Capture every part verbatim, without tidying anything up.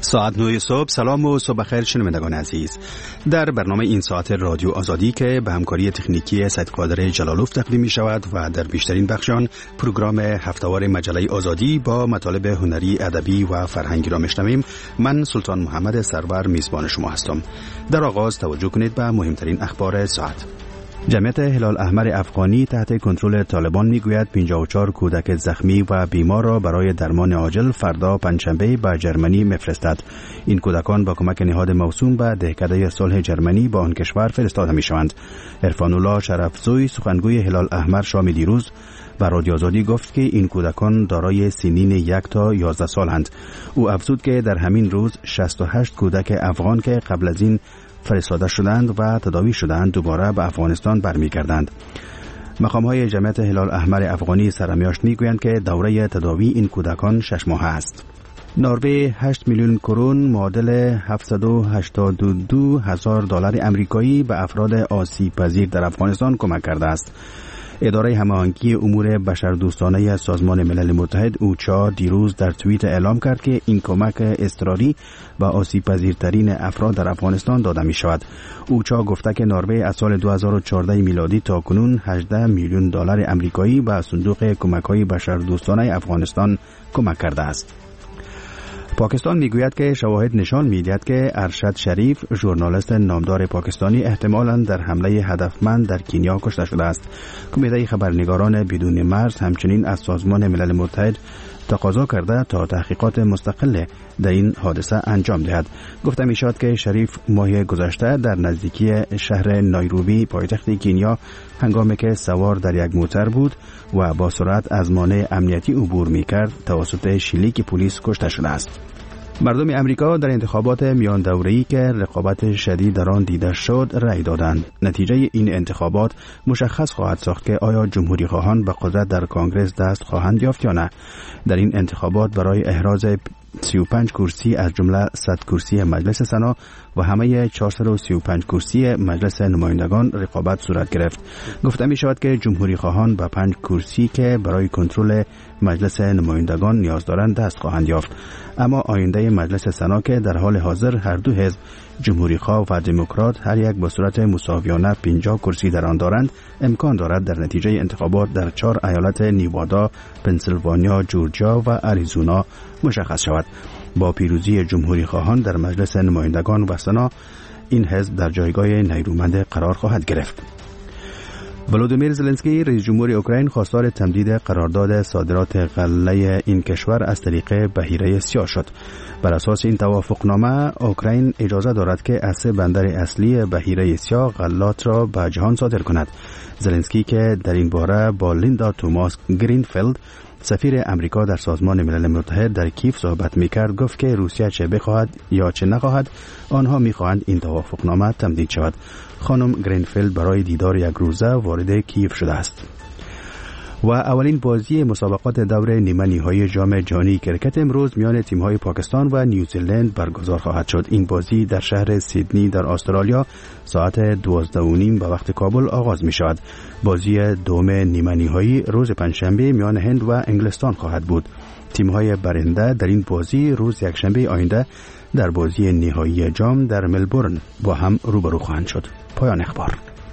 ساعت نه صبح. سلام و صبح خیر شنوندگان عزیز. در برنامه این ساعت رادیو آزادی که به همکاری تکنیکی سید قادر جلالوف تقدیم می شود و در بیشترین بخشان پروگرام هفتهوار مجله آزادی با مطالب هنری، ادبی و فرهنگی را میشنویم. من سلطان محمد سرور میزبان شما هستم. در آغاز توجه کنید به مهمترین اخبار ساعت. جمعیت هلال احمر افغانی تحت کنترل طالبان میگوید پنجاه و چهار کودک زخمی و بیمار را برای درمان عاجل فردا پنجشنبه به جرمنی میفرستد. این کودکان با کمک نهاد موسوم به دهکده صلح جرمنی با آن کشور فرستاده میشوند. عرفان الله شرفزوی سخنگوی هلال احمر شام دیروز به رادیو آزادی گفت که این کودکان دارای سنین یک تا یازده سالند. او افزود که در همین روز شصت و هشت کودک افغان که قبل از این فرستاده شدند و تداوی شدند دوباره به افغانستان برمیگردند. مقام‌های جمعیت هلال احمر افغانی سرمیاشت میگویند که دوره تداوی این کودکان شش ماه است. نروژ هشت میلیون کرون معادل هفتصد و هشتاد و دو هزار دلار آمریکایی به افراد آسیب پذیر در افغانستان کمک کرده است. اداره هماهنگی امور بشردوستانه سازمان ملل متحد اوچا دیروز در توییت اعلام کرد که این کمک اضطراری به آسیب پذیرترین افراد در افغانستان داده می شود. اوچا گفته که نروژ از سال دو هزار و چهارده میلادی تا کنون هجده میلیون دلار آمریکایی به صندوق کمک‌های بشردوستانه افغانستان کمک کرده است. پاکستان میگوید که شواهد نشان میدهد که ارشد شریف ژورنالیست نامدار پاکستانی احتمالاً در حمله هدفمند در کنیا کشته شده است. کمیته خبرنگاران بدون مرز همچنین از سازمان ملل متحد تقاضا کرده تا تحقیقات مستقل در این حادثه انجام دهد. گفته می شود که شریف ماه گذشته در نزدیکی شهر نایروبی پایتخت کنیا هنگامی که سوار در یک موتر بود و با سرعت از مانع امنیتی عبور می کرد توسط شلیک پلیس کشته شده است. مردم امریکا در انتخابات میان دوره‌ای که رقابت شدید در آن دیده شد رأی دادند. نتیجه این انتخابات مشخص خواهد ساخت که آیا جمهوری خواهان به قدرت در کنگره دست خواهند یافت یا نه. در این انتخابات برای احراز سی و پنج کرسی از جمله صد کرسی مجلس سنا و همه چهارصد و سی و پنج کرسی مجلس نمایندگان رقابت صورت گرفت. گفته می شود که جمهوری خواهان به پنج کرسی که برای کنترل مجلس نمایندگان نیاز دارند دست خواهند یافت. اما آینده مجلس سنا که در حال حاضر هر دو حزب جمهوری خواه و دموکرات هر یک به صورت مساویانه پنجاه کرسی در آن دارند، امکان دارد در نتیجه انتخابات در چهار ایالت نیوادا، پنسیلوانیا، جورجیا و آریزونا مشخص شود. با پیروزی جمهوری خواهان در مجلس نمایندگان و سنا این حزب در جایگاه نیرومند قرار خواهد گرفت. ولودیمیر زلنسکی رئیس جمهور اوکراین خواستار تمدید قرارداد صادرات غله این کشور از طریق بحیره سیاه شد. بر اساس این توافقنامه اوکراین اجازه دارد که از سه بندر اصلی بحیره سیاه غلات را به جهان صادر کند. زلنسکی که در این باره با لیندا توماس گرینفیلد سفیر امریکا در سازمان ملل متحد در کیف صحبت می‌کرد گفت که روسیه چه بخواهد یا چه نخواهد آنها می‌خواهند این توافقنامه تمدید شود. خانم گرینفیلد برای دیدار یک روزه وارد کیف شده است. و اولین بازی مسابقات دور نیمه نهایی جام جهانی کرکت امروز میان تیم‌های پاکستان و نیوزیلند برگزار خواهد شد. این بازی در شهر سیدنی در استرالیا ساعت دوازده و نیم به وقت کابل آغاز می شود. بازی دوم نیمه نهایی روز پنجشنبه میان هند و انگلستان خواهد بود. تیم‌های برنده در این بازی روز یکشنبه آینده در بازی نهایی جام در ملبورن با هم روبرو خواهند شد. پایان اخبار.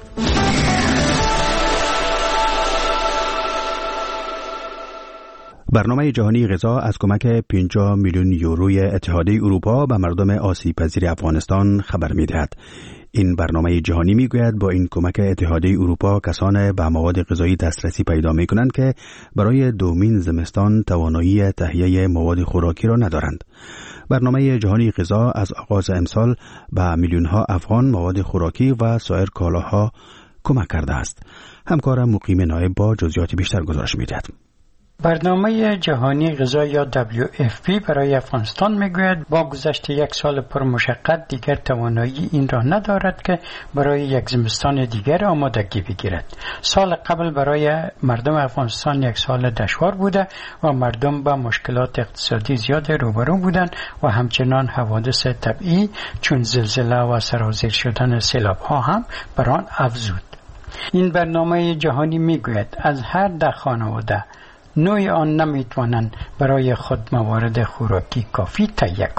برنامه جهانی غذا از کمک پنجاه میلیون یوروی اتحادیه اروپا به مردم آسیب پذیر افغانستان خبر می‌دهد. این برنامه جهانی میگوید با این کمک اتحادیه اروپا کسان به مواد غذایی دسترسی پیدا می‌کنند که برای دومین زمستان توانایی تهیه مواد خوراکی را ندارند. برنامه جهانی غذا از آغاز امسال به میلیون‌ها افغان مواد خوراکی و سایر کالاها کمک کرده است. همکارم مقیم نایب با جزئیات بیشتر گزارش می‌دهد. برنامه جهانی غذا یا دبلیو اف پی برای افغانستان میگوید با گذشت یک سال پرمشقت دیگر توانایی این را ندارد که برای یک زمستان دیگر آمادگی بگیرد. سال قبل برای مردم افغانستان یک سال دشوار بوده و مردم با مشکلات اقتصادی زیاد روبرو بودند و همچنان حوادث طبیعی چون زلزله و سرازیر شدن سیلاب ها هم بر آن افزود. این برنامه جهانی میگوید از هر ده خانواده نوع آن نمیتوانند برای خود موارد خوراکی کافی تهیه کنند.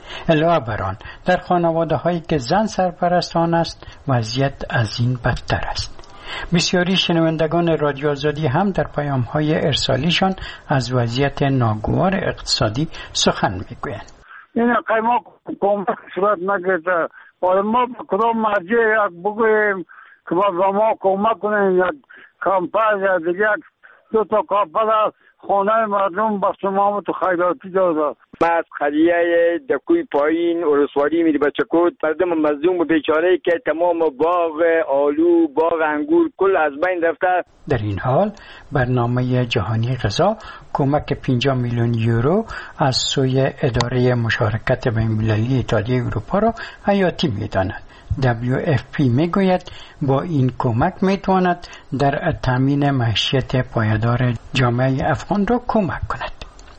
علاوه بر آن در خانواده هایی که زن سرپرستان است وضعیت از این بدتر است. بسیاری شنوندگان رادیو آزادی هم در پیام های ارسالیشان از وضعیت ناگوار اقتصادی سخن میگویند. این قیمه کمک صورت نگرده، باید ما کدام مرجع یک بگوییم که با ما کمک کنیم، یک کمپاز یا دیگه دو تا کافل خانه مردم با سمامت و خیراتی داده. ما از قضیه دکوی پایین ارسوالی میری بچه کود مردم مظلوم و بیچاره که تمام باغ آلو، باغ انگور کل از بین رفته. در این حال برنامه جهانی غذا کمک پنجاه میلیون یورو از سوی اداره مشارکت بین‌المللی اتحادیه اروپا را حیاتی می‌داند. دبلیو اف پی میگوید با این کمک میتواند در تامین معیشت پایدار جامعه افغان را کمک کند.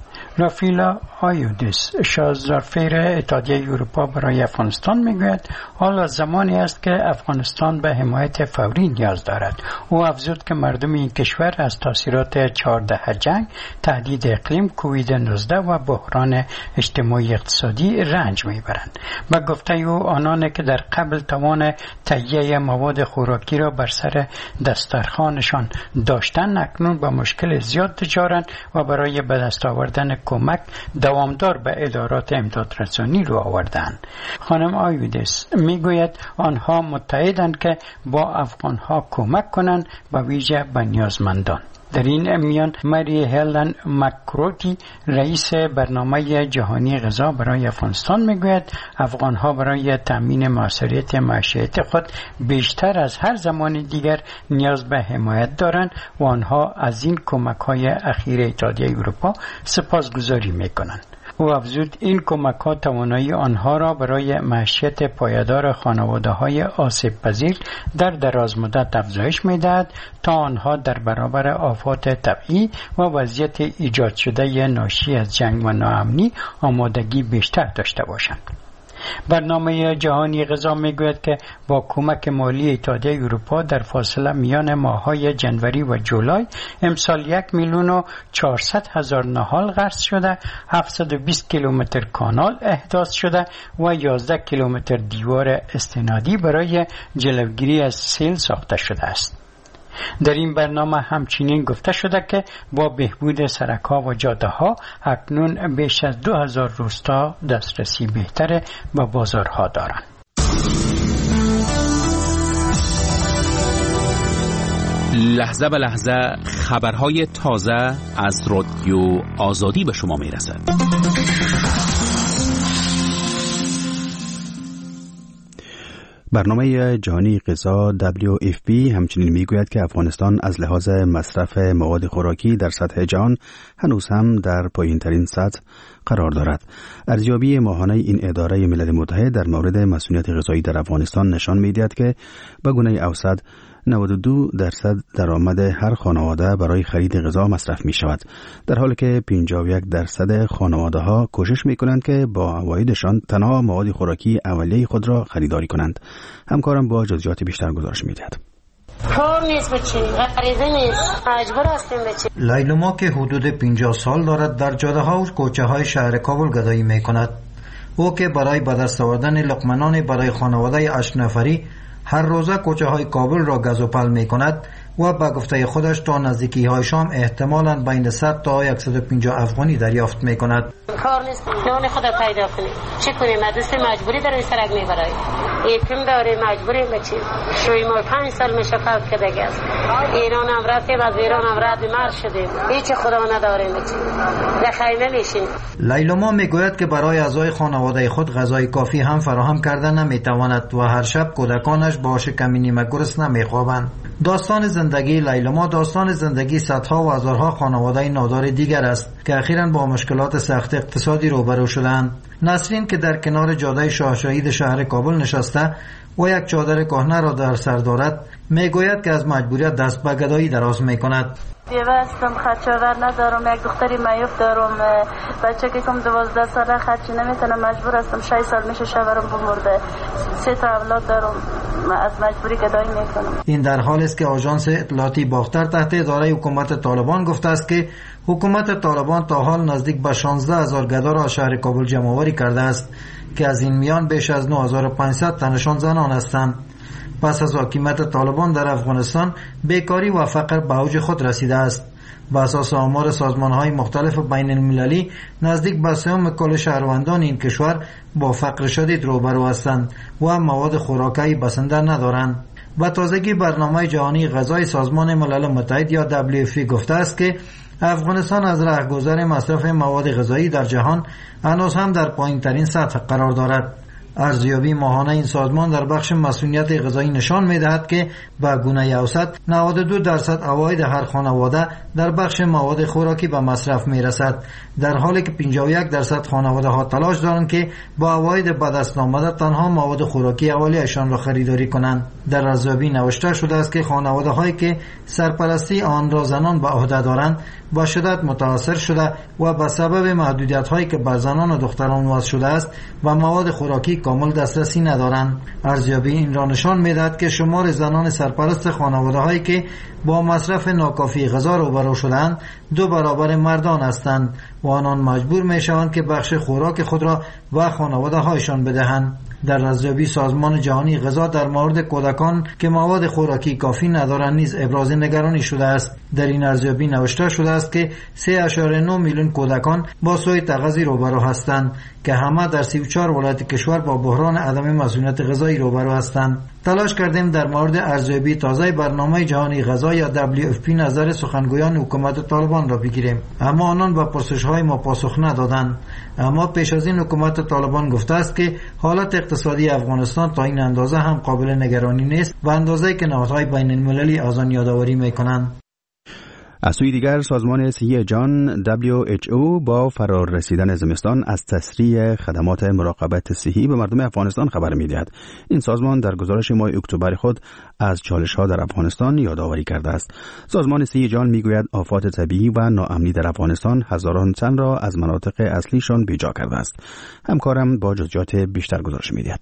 رافیلا آیودیس شازدارفیر اتحادیه اروپا برای افغانستان میگوید حالا زمانی است که افغانستان به حمایت فوری نیاز دارد. او افزود که مردم این کشور از تاثیرات چهارده جنگ، تهدید اقلیم، کووید نوزده و بحران اجتماعی اقتصادی رنج میبرند. با گفته او آنان که در قبل توان تهیه مواد خوراکی را بر سر دسترخوانشان داشتند اکنون با مشکل زیاد دچارند و برای به دست آوردن کمک دوامدار به ادارات امدادرسانی رو آوردند. خانم آیودیس میگوید آنها متحدند که با افغانها کمک کنند و ویژه به نیازمندان. در این میان مری هلن مکروتی رئیس برنامه جهانی غذا برای افغانستان میگوید افغانها برای تامین موثریت معیشت خود بیشتر از هر زمان دیگر نیاز به حمایت دارند و آنها از این کمک‌های اخیر اتحادیه اروپا سپاسگزاری میکنند. او افزود این کمک‌ها توانایی آنها را برای معیشت پایدار خانواده‌های آسیب‌پذیر در دراز مدت افزایش می‌دهد تا آنها در برابر آفات طبیعی و وضعیت ایجاد شده ناشی از جنگ و ناامنی آمادگی بیشتر داشته باشند. برنامه جهانی غذا میگوید که با کمک مالی اتحادیه اروپا در فاصله میان ماه‌های جنوری و جولای امسال یک میلیون و چهارصد هزار نهال غرس شده، هفتصد و بیست کیلومتر کانال احداث شده و یازده کیلومتر دیوار استنادی برای جلوگیری از سیل ساخته شده است. در این برنامه همچنین گفته شده که با بهبود سرک‌ها و جاده‌ها اکنون بیش از دو هزار روستا دسترسی بهتر به بازارها دارند. لحظه به لحظه خبرهای تازه از رادیو آزادی به شما میرسد. برنامه جهانی غذا دبلیو اف پی همچنین میگوید که افغانستان از لحاظ مصرف مواد خوراکی در سطح جهان هنوز هم در پایین‌ترین سطح قرار دارد. ارزیابی ماهانه این اداره ملل متحد در مورد مسئولیت غذایی در افغانستان نشان می‌دهد که به گونه اوسط نود و دو درصد درآمد هر خانواده برای خرید غذا مصرف می شود، در حالی که پنجاه و یک درصد خانواده ها کوشش می کنند که با عوایدشان تنها مواد خوراکی اولیه خود را خریداری کنند. همکارم با جزئیات بیشتر گزارش می دهد. کار نیست بچه، غریزه نیست، مجبور هستیم بچه. لیلوما که حدود پنجاه سال دارد در جاده ها و کوچه های شهر کابل گدایی می کند. او که برای به دست آوردن لقمنان برای خانواده هشت نفری هر روزه کوچه های کابل را گز و پل می کند و به گفته خودش تا نزدیکی های شام احتمالاً بین صد تا صد و پنجاه افغانی دریافت می کند. کار نیست، نان خدا پیدا کنیم. چه کنیم؟ مدرسه مجبوری در این سرک می برای یکم داریم، مجبوریم بچیم. شوی ما پنج سال میشه فوت کرده گز. ایران هم رفتیم، از ایران هم رد مرد شدیم. هیچ خدا نداریم بچیم. در خیمه میشیم. لیلوما میگوید که برای اعضای خانواده خود غذای کافی هم فراهم کرده نمیتواند و هر شب کودکانش با شکمی نیمه گرسنه نمیخوابند. داستان زندگی لیلوما داستان زندگی صدها و هزارها خانواده نادار دیگر است که اخیراً با مشکلات سخت اقتصادی روبرو شدند. نسرین که در کنار جاده شاه شهید شهر کابل نشسته و یک چادر کهنه را در سر دارد میگوید که از مجبوریت دست به گدایی دراز میکند. بیوه هستم، خرچاور ندارم، یک دختری معیوب دارم، بچه که کم دوازده ساله خرچی نمیتونه، مجبور هستم. شش سال میشه شوهرم بمرده، سه تا اولاد دارم، از مجبوری گدایی میکنم. این در حالی است که آژانس اطلاعاتی باختر تحت اداره حکومت طالبان گفته است که حکومت طالبان تا حال نزدیک به شانزده هزار گدا را شهر کابل جمع آوری کرده است که از این میان بیش از نه هزار و پانصد تنشان زنان هستند. پس از حاکمیت طالبان در افغانستان بیکاری و فقر به اوج خود رسیده است. بر اساس آمار سازمان‌های مختلف بین المللی نزدیک به سوم کل شهروندان این کشور با فقر شدید روبرو هستند و مواد خوراکی بسنده ندارند. و تازگی برنامه جهانی غذای سازمان ملل متحد یا دبلیو اف پی گفته است که افغانستان از راهگذر مصرف مواد غذایی در جهان هنوز هم در پایین‌ترین سطح قرار دارد. ارزیابی ماهانه این سازمان در بخش مسئولیت غذایی نشان می‌دهد که به گونه اوسط نود و دو درصد عواید هر خانواده در بخش مواد خوراکی به مصرف می‌رسد، در حالی که پنجاه و یک درصد خانواده‌ها تلاش دارند که با عواید به دست آمده تنها مواد خوراکی اولیه‌شان را خریداری کنند. در ارزیابی نوشته شده است که خانواده‌هایی که سرپرستی آن را زنان به عهده دارند با شدت متاثر شده و به سبب محدودیت‌هایی که بر زنان و دختران وضع شده است و مواد خوراکی کامل دسترسی ندارند. ارزیابی این را نشان می‌دهد که شمار زنان سرپرست خانواده‌هایی که با مصرف ناکافی غذا روبرو شده‌اند دو برابر مردان هستند و آنان مجبور می‌شوند که بخش خوراک خود را به خانواده‌هایشان بدهند. در ارزیابی سازمان جهانی غذا در مورد کودکان که مواد خوراکی کافی ندارند نیز ابراز نگرانی شده است. در این ارزیابی نوشته شده است که سه اشاره نه میلیون کودکان با سوء تغذیه روبرو هستند که همه در سی و چهار ولایت کشور با بحران عدم مسئولیت غذایی روبرو هستند. تلاش کردیم در مورد ارزیابی تازه برنامه جهانی غذا یا دبلیو اف پی نظر سخنگویان حکومت طالبان را بگیریم، اما آنان به پرسش‌های ما پاسخ ندادند. اما پیش از این حکومت طالبان گفته است که حالت اقتصادی افغانستان تا این اندازه هم قابل نگرانی نیست و اندازه‌ای که نهادهای بین المللی از آن یادآوری می‌کنند. از سوی دیگر سازمان صحی جهان دبلیو اچ او با فرار رسیدن زمستان از تسریع خدمات مراقبت صحی به مردم افغانستان خبر می‌دهد. این سازمان در گزارش ماه اکتبر خود از چالش‌ها در افغانستان یادآوری کرده است. سازمان صحی جهان می‌گوید آفات طبیعی و ناامنی در افغانستان هزاران تن را از مناطق اصلیشان بیجا کرده است. همکارم با جزئیات بیشتر گزارش می‌دهد.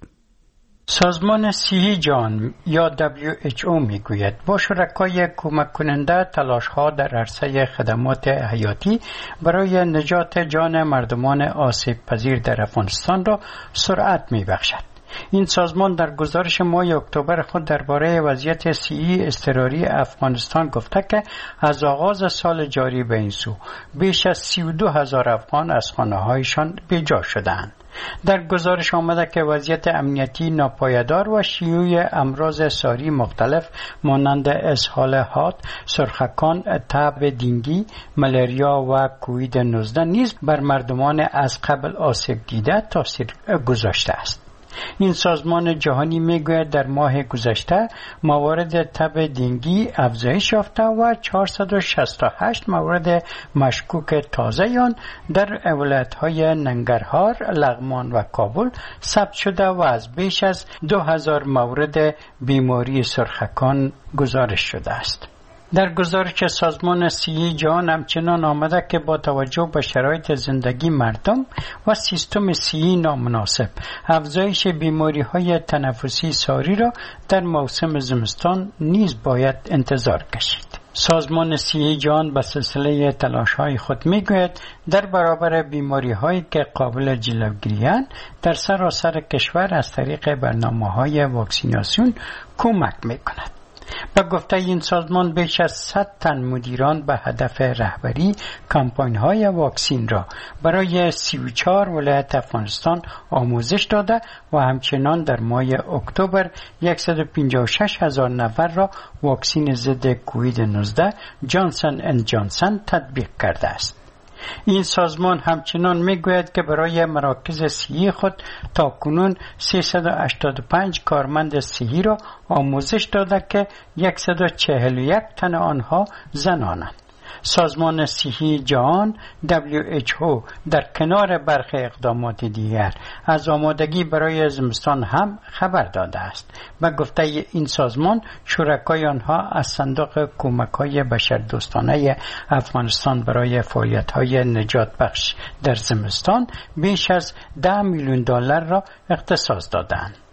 سازمان صحی جهان یا دبلیو اچ او میگوید با شرکای کمک کننده تلاش‌ها در عرصه خدمات حیاتی برای نجات جان مردمان آسیب پذیر در افغانستان را سرعت میبخشد. این سازمان در گزارش ماه اکتبر خود درباره وضعیت صحی اضطراری افغانستان گفته که از آغاز سال جاری به این سو بیش از سی و دو هزار افغان از خانه‌هایشان بیجا شدند. در گزارش آمده که وضعیت امنیتی ناپایدار و شیوع امراض ساری مختلف مانند اسهال حاد، سرخکان، تب دینگی، ملاریا و کووید نوزده نیز بر مردمان از قبل آسیب دیده تاثیر گذاشته است. این سازمان جهانی میگوید در ماه گذشته موارد تب دینگی افزایش یافته و چهارصد و شصت و هشت مورد مشکوک تازه آن در ولایت‌های ننگرهار، لغمان و کابل ثبت شده و از بیش از دو هزار مورد بیماری سرخکان گزارش شده است. در گزارش سازمان صحی جهان همچنان آمده که با توجه به شرایط زندگی مردم و سیستم صحی نامناسب افزایش بیماری‌های تنفسی ساری را در موسم زمستان نیز باید انتظار کشید. سازمان صحی جهان به سلسله تلاش‌های خود می‌گوید در برابر بیماری‌هایی که قابل جلوگیری‌اند در سراسر کشور از طریق برنامه‌های واکسیناسیون کمک می‌کند. به گفته این سازمان بیش از صد تن مدیران به هدف رهبری کمپاین‌های واکسین را برای سی و چهار ولایت افغانستان آموزش داده و همچنان در ماه اکتبر صد و پنجاه و شش هزار نفر را واکسین ضد کووید نوزده جانسن اند جانسن تطبیق کرده است. این سازمان همچنان میگوید که برای مراکز صحی خود تاکنون سیصد و هشتاد و پنج کارمند صحی را آموزش داده که صد و چهل و یک تن آنها زنانند. سازمان صحی جهان دبلیو اچ او در کنار برخی اقدامات دیگر از آمادگی برای زمستان هم خبر داده است. به گفته این سازمان شرکای آنها از صندوق کمک‌های بشردوستانه افغانستان برای فعالیت‌های نجات بخش در زمستان بیش از ده میلیون دلار را اختصاص دادند.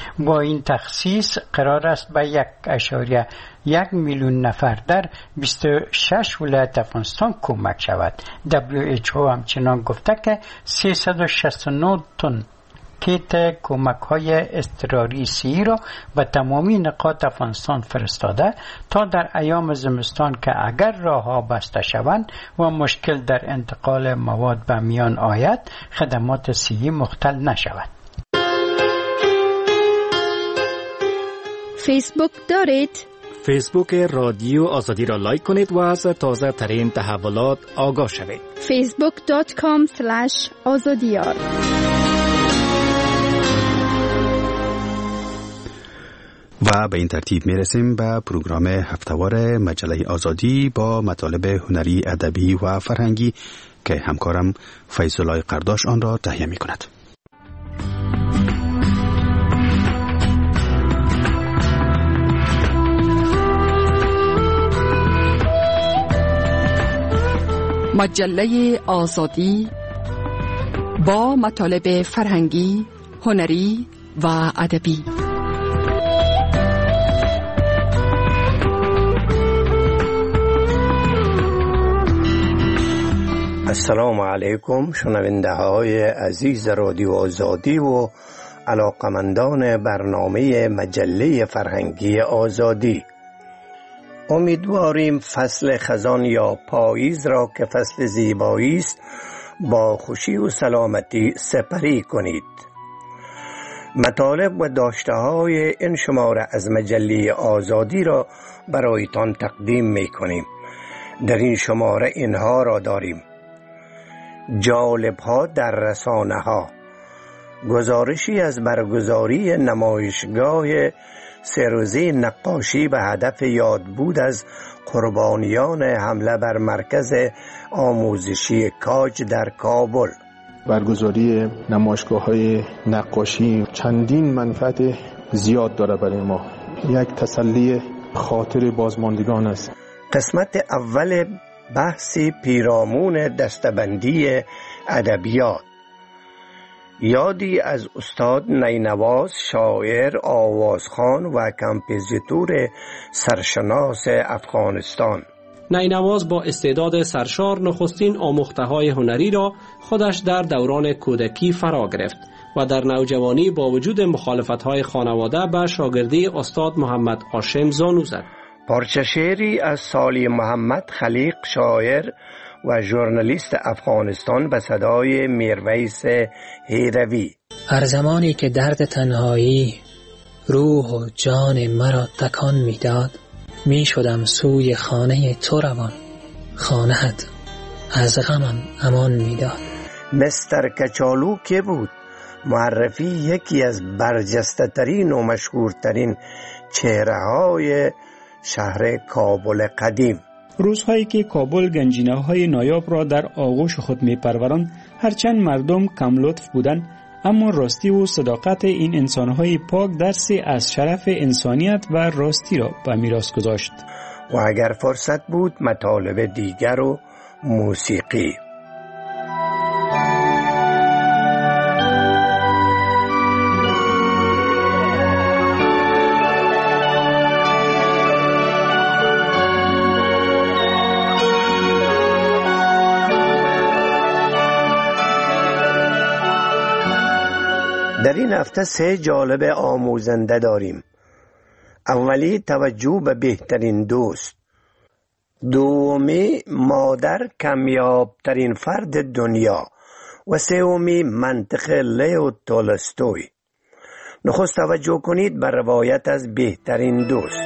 با این تخصیص قرار است به یک اشاریه یک میلیون نفر در بیست و شش ولایت افغانستان کمک شود. دبلیو اچ او همچنان گفته که سیصد و شصت و نه تن کیت کمک های اضطراری سی را به تمامی نقاط افغانستان فرستاده تا در ایام زمستان که اگر راه ها بسته شوند و مشکل در انتقال مواد به میان آید خدمات سی مختل نشود. فیسبوک دارید؟ فیسبوک رادیو آزادی را لایک کنید و از تازه ترین تحولات آگاه شوید. فیسبوک دات کام اسلش آزادیار. و به این ترتیب میرسیم به پروگرام هفتهوار مجله آزادی با مطالب هنری، ادبی و فرهنگی که همکارم فیض‌الله قرداش آن را تهیه می کند. مجله آزادی با مطالب فرهنگی، هنری و ادبی. السلام علیکم شنونده های عزیز رادیو آزادی و علاقمندان برنامه مجله فرهنگی آزادی. امیدواریم فصل خزان یا پاییز را که فصل زیبایی است با خوشی و سلامتی سپری کنید. مطالب و داشته های این شماره از مجله آزادی را برایتان تقدیم می کنیم. در این شماره اینها را داریم: جالب ها در رسانه ها، گزارشی از برگزاری نمایشگاه سه نقاشی به هدف یادبود از قربانیان حمله بر مرکز آموزشی کاج در کابل. برگزاری نمایشگاه‌های نقاشی چندین منفعت زیاد داره برای ما. یک تسلی خاطر بازماندگان است. قسمت اول بحثی پیرامون دستبندی ادبیات، یادی از استاد نینواز، شاعر، آوازخوان و کمپوزیتور سرشناس افغانستان. نینواز با استعداد سرشار نخستین آموخته‌های هنری را خودش در دوران کودکی فرا گرفت و در نوجوانی با وجود مخالفت‌های خانواده به شاگردی استاد محمد هاشم زانو زد. پارچه شعری از سالی محمد خلیق، شاعر و ژورنالیست افغانستان به صدای میرویس هیروی. هر زمانی که درد تنهایی روح و جان مرا تکان میداد، می شدم سوی خانه تو روان، خانه‌ات از غمم امان میداد. مستر کچالو که بود معرفی یکی از برجسته ترین و مشهورترین چهره های شهر کابل قدیم. روزهایی که کابل گنجینه‌های نایاب را در آغوش خود می‌پروراند، هرچند مردم کم لطف بودند، اما راستی و صداقت این انسان‌های پاک درسی از شرف انسانیت و راستی را به میراث گذاشت. و اگر فرصت بود مطالب دیگر و موسیقی. در این هفته سه جالب آموزنده داریم. اولی توجه به بهترین دوست، دومی مادر کمیابترین فرد دنیا و سومی منطق لیو تولستوی. نخست توجه کنید به روایت از بهترین دوست.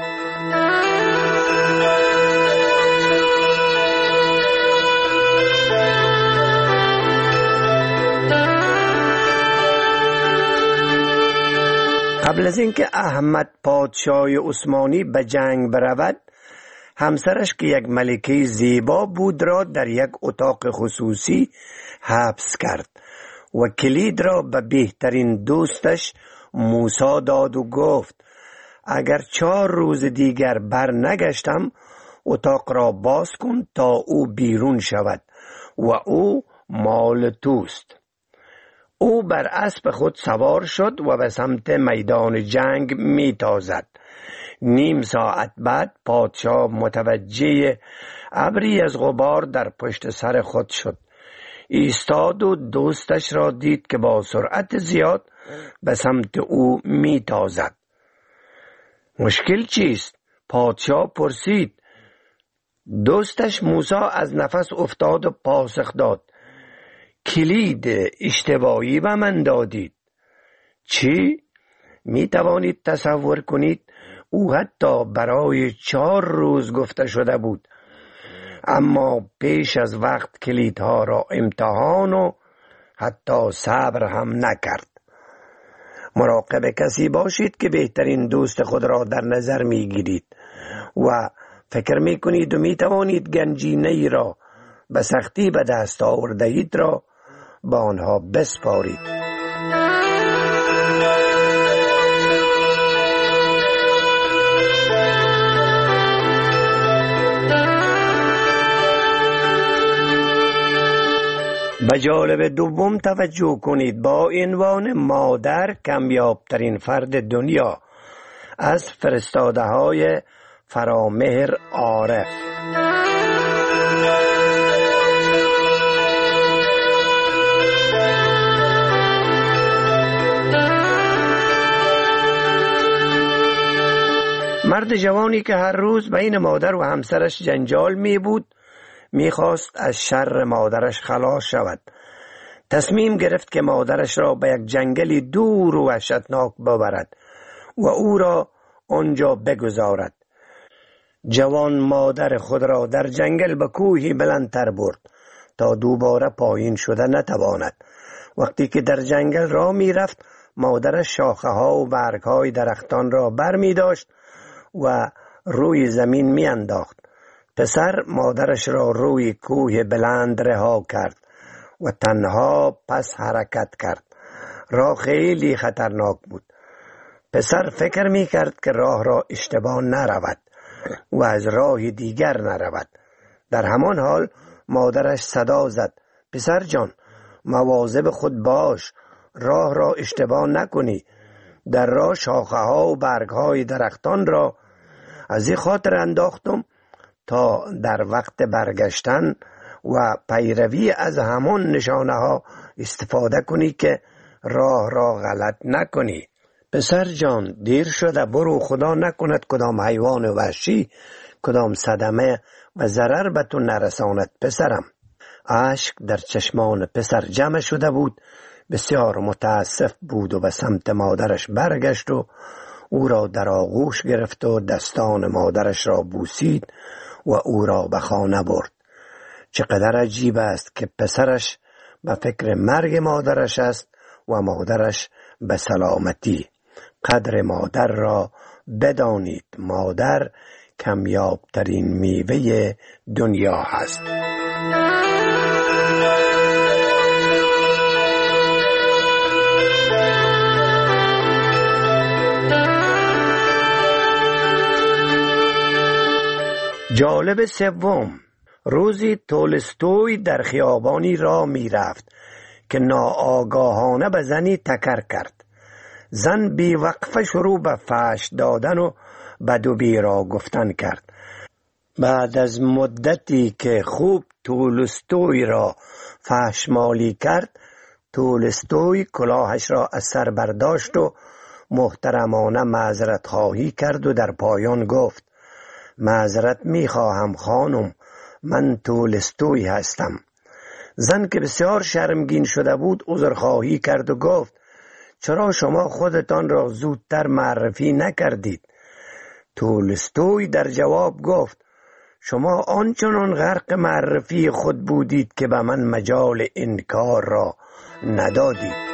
قبل از اینکه احمد پادشاه عثمانی به جنگ برود، همسرش که یک ملکه زیبا بود را در یک اتاق خصوصی حبس کرد و کلید را به بهترین دوستش موسی داد و گفت اگر چهار روز دیگر بر نگشتم اتاق را باز کن تا او بیرون شود و او مال توست. او بر اسب خود سوار شد و به سمت میدان جنگ می تازد. نیم ساعت بعد پادشاه متوجه ابری از غبار در پشت سر خود شد. ایستاد و دوستش را دید که با سرعت زیاد به سمت او می تازد. مشکل چیست؟ پادشاه پرسید. دوستش موسی از نفس افتاد و پاسخ داد. کلید اشتباهی به من دادید. چی؟ می توانید تصور کنید او حتی برای چهار روز گفته شده بود، اما پیش از وقت کلیدها را امتحان و حتی صبر هم نکرد. مراقب کسی باشید که بهترین دوست خود را در نظر می گیرید و فکر می کنید و می توانید گنجینه ای را به سختی به دست آورده اید را با آنها بسپارید. به جالب دوم توجه کنید. با عنوان مادر کمیابترین فرد دنیا از فرستاده های فرامهر عارف. مرد جوانی که هر روز بین مادر و همسرش جنجال می بود میخواست از شر مادرش خلاص شود. تصمیم گرفت که مادرش را به یک جنگلی دور و وحشتناک ببرد و او را آنجا بگذارد. جوان مادر خود را در جنگل به کوهی بلندتر برد تا دوباره پایین شده نتواند. وقتی که در جنگل راه می رفت مادرش شاخه ها و برگ های درختان را بر می داشت و روی زمین می انداخت. پسر مادرش را روی کوه بلند رها کرد و تنها پس حرکت کرد. راه خیلی خطرناک بود. پسر فکر می کرد که راه را اشتباه نرود و از راه دیگر نرود. در همان حال مادرش صدا زد. پسر جان، مواظب خود باش، راه را اشتباه نکنی. در راه شاخه ها و برگ های درختان را از این خاطر انداختم تا در وقت برگشتن و پیروی از همان نشانه ها استفاده کنی که راه را غلط نکنی. پسر جان، دیر شده، برو، خدا نکند کدام حیوان وحشی کدام صدمه و ضرر به تو نرساند. پسرم. اشک در چشمان پسر جمع شده بود. بسیار متاسف بود و به سمت مادرش برگشت و او را در آغوش گرفت و دستان مادرش را بوسید و او را به خانه برد. چقدر عجیب است که پسرش به فکر مرگ مادرش است و مادرش به سلامتی. قدر مادر را بدانید. مادر کمیابترین میوه دنیا هست. جالب سوم. روزی تولستوی در خیابانی راه می رفت که ناآگاهانه به زنی تکر کرد. زن بی وقفه شروع به فحش دادن و بد و بیرا گفتن کرد. بعد از مدتی که خوب تولستوی را فحشمالی کرد، تولستوی کلاهش را از سر برداشت و محترمانه معذرت خواهی کرد و در پایان گفت: معذرت می خواهم خانم، من تولستوی هستم. زن که بسیار شرمگین شده بود عذرخواهی کرد و گفت: چرا شما خودتان را زودتر معرفی نکردید؟ تولستوی در جواب گفت: شما آنچنان غرق معرفی خود بودید که به من مجال انکار را ندادید.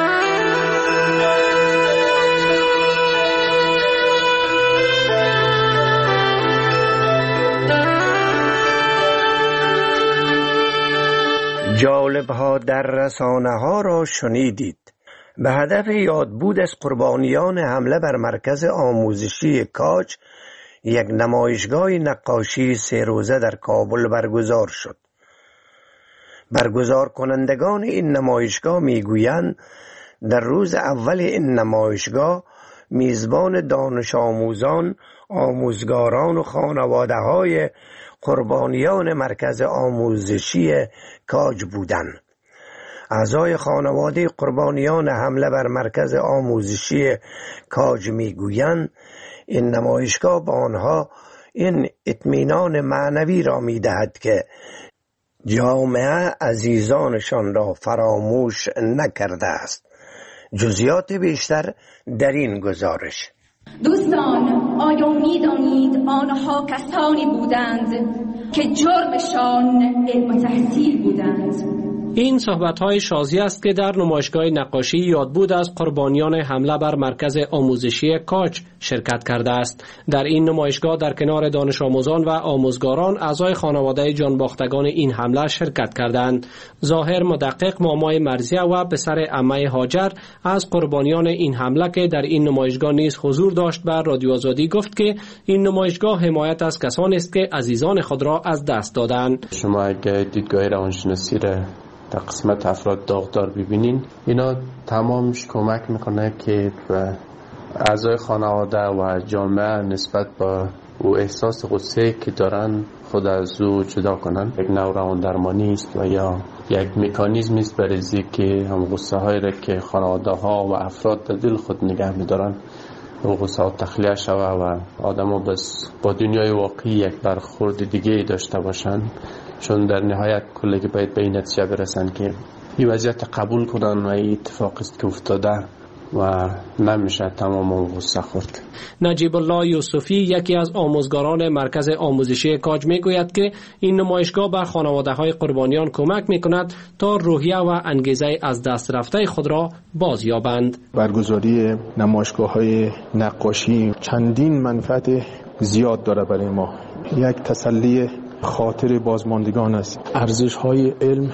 جالب ها در رسانه ها را شنیدید. به هدف یادبود از قربانیان حمله بر مرکز آموزشی کاج یک نمایشگاه نقاشی سه روزه در کابل برگزار شد. برگزار کنندگان این نمایشگاه میگویند در روز اول این نمایشگاه میزبان دانش آموزان، آموزگاران و خانواده های قربانیان مرکز آموزشی کاج بودند. اعضای خانواده قربانیان حمله بر مرکز آموزشی کاج میگویند این نمایشگاه به آنها این اطمینان معنوی را میدهد که جامعه عزیزانشان را فراموش نکرده است. جزئیات بیشتر در این گزارش. دوستان، آیا می‌دانید آنها کسانی بودند که جرمشان علم تحصیل بودند؟ این صحبت‌های شازی است که در نمایشگاه نقاشی یاد بود از قربانیان حمله بر مرکز آموزشی کاج شرکت کرده است. در این نمایشگاه در کنار دانش آموزان و آموزگاران اعضای خانواده جانباختگان این حمله شرکت کردند. ظاهر مدقق مامای مرزیه و پسر عمه هاجر از قربانیان این حمله که در این نمایشگاه نیز حضور داشت بر رادیو آزادی گفت که این نمایشگاه حمایت از کسانی است که عزیزان خود را از دست دادند. شما اگه دیدگاه روانشناسی را در قسمت افراد داغدار ببینین، اینا تمامش کمک میکنه که اعضای خانواده و جامعه نسبت با او احساس غصه که دارن خود از او جدا کنن. یک نوع روان درمانی است و یا یک مکانیزمی است برای که هم غصه هایی را که خانواده ها و افراد در دل خود نگه میدارن و غصه ها تخلیه شوه و آدم ها بس با دنیای واقعی یک برخورد دیگه داشته باشن، چون در نهایت کلی باید به این نتیجه برسن که این وضعیت قبول کنن و این اتفاق است که افتاده و نمیشه تمام غصه خورد. نجیب الله یوسفی یکی از آموزگاران مرکز آموزشی کاج میگوید که این نمایشگاه بر خانواده های قربانیان کمک میکند تا روحیه و انگیزه از دست رفته خود را بازیابند. برگزاری نمایشگاه های نقاشی چندین منفعت زیاد داره برای ما. یک تسلی خاطر بازماندگان است. ارزش های علم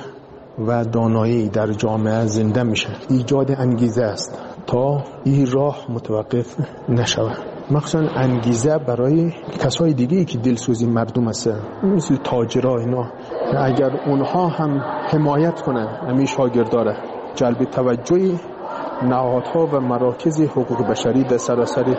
و دانایی در جامعه زنده میشه. ایجاد انگیزه است تا این راه متوقف نشود. مخصوصا انگیزه برای کسای دیگه که دلسوزی مردم هستن، مثل تاجرها اینا، اگر اونها هم حمایت کنن همین شاگرداره، جلب توجه نهادها و مراکز حقوق بشری در سراسر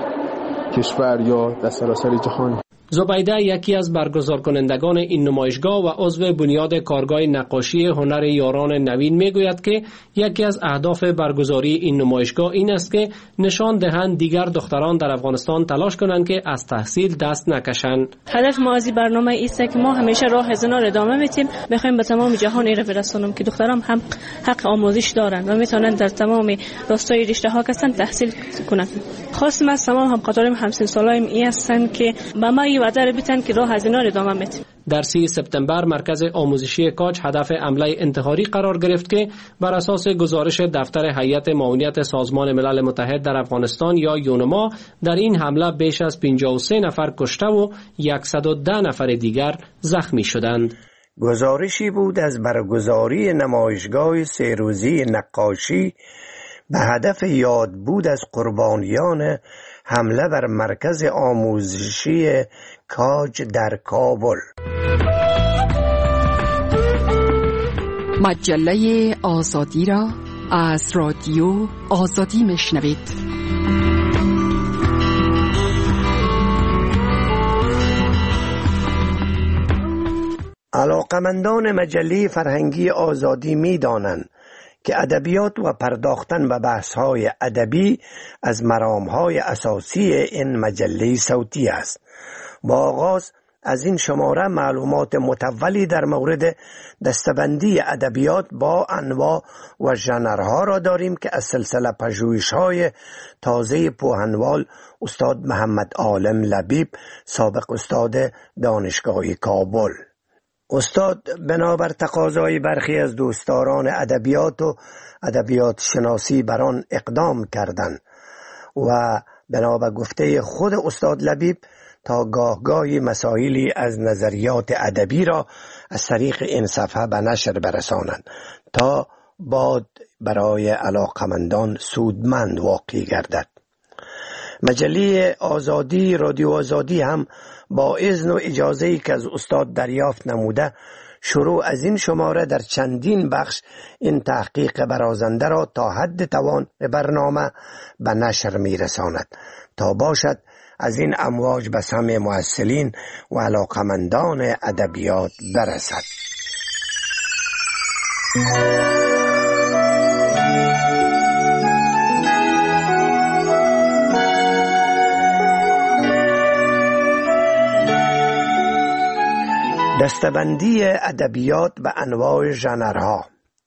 کشور یا در سراسر جهان. زبیده یکی از برگزار کنندگان این نمایشگاه و عضو بنیاد کارگاه نقاشی هنر یاران نوین میگوید که یکی از اهداف برگزاری این نمایشگاه این است که نشان دهند دیگر دختران در افغانستان تلاش کنند که از تحصیل دست نکشند. هدف ما از این برنامه است که ما همیشه راه زنا ادامه میدیم، میخوایم به تمام جهان ایره برسونیم که دختران هم حق آموزش دارند و میتونن در تمام راستای رشته ها کسان تحصیل کنند. خواستم از تمام همکارانم همسن سالایم این هستند که با ما وعده رو بدن که راه زنا ادامه میدیم. در سی سپتامبر مرکز آموزشی کاج هدف حمله انتحاری قرار گرفت که بر اساس گزارش دفتر هیئت معاونیت سازمان ملل متحد در افغانستان یا یونما در این حمله بیش از پنجاه و سه نفر کشته و صد و ده نفر دیگر زخمی شدند. گزارشی بود از برگزاری نمایشگاه سه روزی نقاشی به هدف یاد بود از قربانیان حمله بر مرکز آموزشی کاج در کابل. مجله آزادی را از رادیو آزادی میشنوید. علاقمندان مجله فرهنگی آزادی می دانند که ادبیات و پرداختن به بحث‌های ادبی از مرام‌های اساسی این مجله صوتی است. با آغاز از این شماره معلومات متولی در مورد دستبندی ادبیات با انواع و ژانرها را داریم که از سلسله پژوهش‌های تازه پوهنوال استاد محمد عالم لبیب، سابق استاد دانشگاه کابل. استاد بنابر تقاضای برخی از دوستداران ادبیات و ادبیات شناسی بر آن اقدام کردند و بنابر گفته خود استاد لبیب تا گاهگاهی مسائلی از نظریات ادبی را از طریق این صفحه به نشر برسانند تا بعد برای علاقمندان سودمند واقع گردد. مجله آزادی، رادیو آزادی هم با اذن و اجازه‌ای که از استاد دریافت نموده شروع از این شماره در چندین بخش این تحقیق برازنده را تا حد توان برنامه به نشر می رساند تا باشد از این امواج به سمع محصلین و علاقمندان ادبیات برسد. دستبندی ادبیات به انواع ژانرها.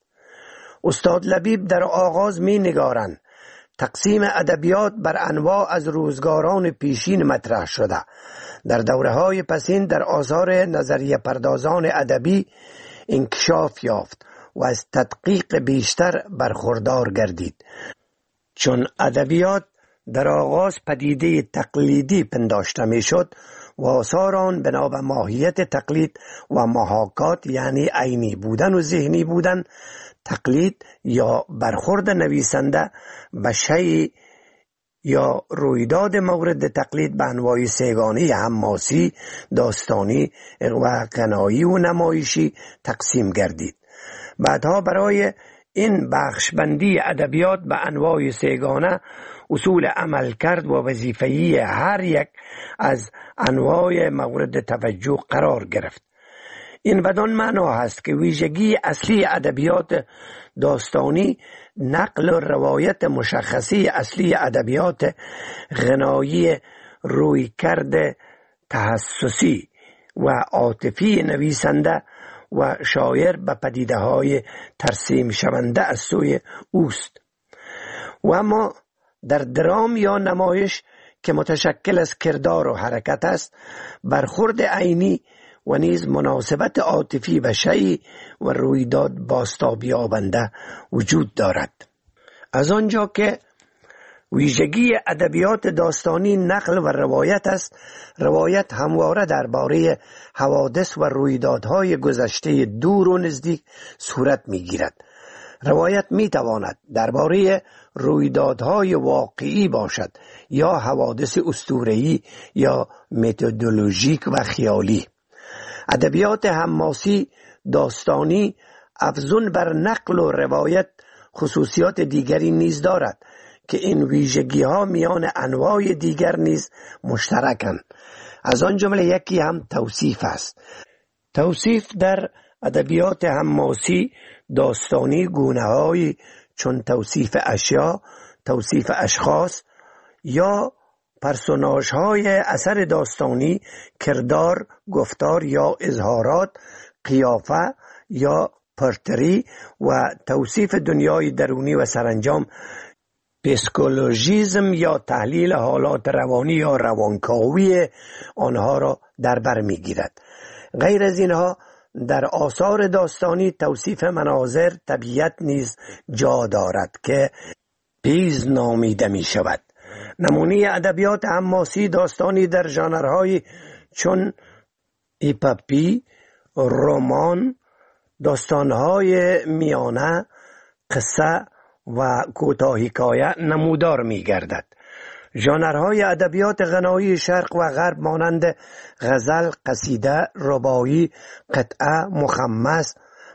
استاد لبیب در آغاز می نگارند تقسیم ادبیات بر انواع از روزگاران پیشین مطرح شده. در دوره‌های پسین در آثار نظریه پردازان ادبی انکشاف یافت و از تدقیق بیشتر برخوردار گردید. چون ادبیات در آغاز پدیده تقلیدی پنداشته می شد و آثار آن بنا به ماهیت تقلید و محاکات یعنی عینی بودن و ذهنی بودن، تقلید یا برخورد نویسنده به شیء یا رویداد مورد تقلید به انواع سه‌گانه حماسی، داستانی و غنایی و نمایشی تقسیم گردید. بعدها برای این بخشبندی ادبیات به انواع سه‌گانه اصول عمل کرد و وظیفه‌ای هر یک از انواع مورد توجه قرار گرفت. این بدان معنا هست که ویژگی اصلی ادبیات داستانی نقل و روایت مشخصی اصلی ادبیات غنایی روی کرده تحسسی و عاطفی نویسنده و شاعر به پدیده های ترسیم شونده از سوی اوست. و اما در درام یا نمایش که متشکل از کردار و حرکت است، برخورد عینی و نیز مناسبت عاطفی به شیء و رویداد بازتاب یابنده وجود دارد. از آنجا که ویژگی ادبیات داستانی نقل و روایت است، روایت همواره درباره حوادث و رویدادهای گذشته دور و نزدیک صورت می‌گیرد. روایت می‌تواند درباره رویدادهای واقعی باشد یا حوادث اسطوره‌ای یا متدولوژیک و خیالی. ادبیات حماسی داستانی افزون بر نقل و روایت خصوصیات دیگری نیز دارد که این ویژگی ها میان انواع دیگر نیز مشترکند. از آن جمله یکی هم توصیف است. توصیف در ادبیات حماسی داستانی گونه‌هایی چون توصیف اشیا، توصیف اشخاص یا پرسوناژ های اثر داستانی، کردار، گفتار یا اظهارات، قیافه یا پورتری و توصیف دنیای درونی و سرانجام پسیکولوژیسم یا تحلیل حالات روانی یا روانکاوی آنها را در بر میگیرد. غیر از اینها در آثار داستانی توصیف مناظر طبیعت نیز جا دارد که پیز نامیده می شود. نمونه ادبیات حماسی داستانی در ژانرهای چون اپوپی، رمان، داستانهای میانه، قصه و کوتاه حکایه نمودار می گردد. ژانرهای ادبیات غنایی شرق و غرب مانند غزل، قصیده، رباعی، قطعه، مخمس،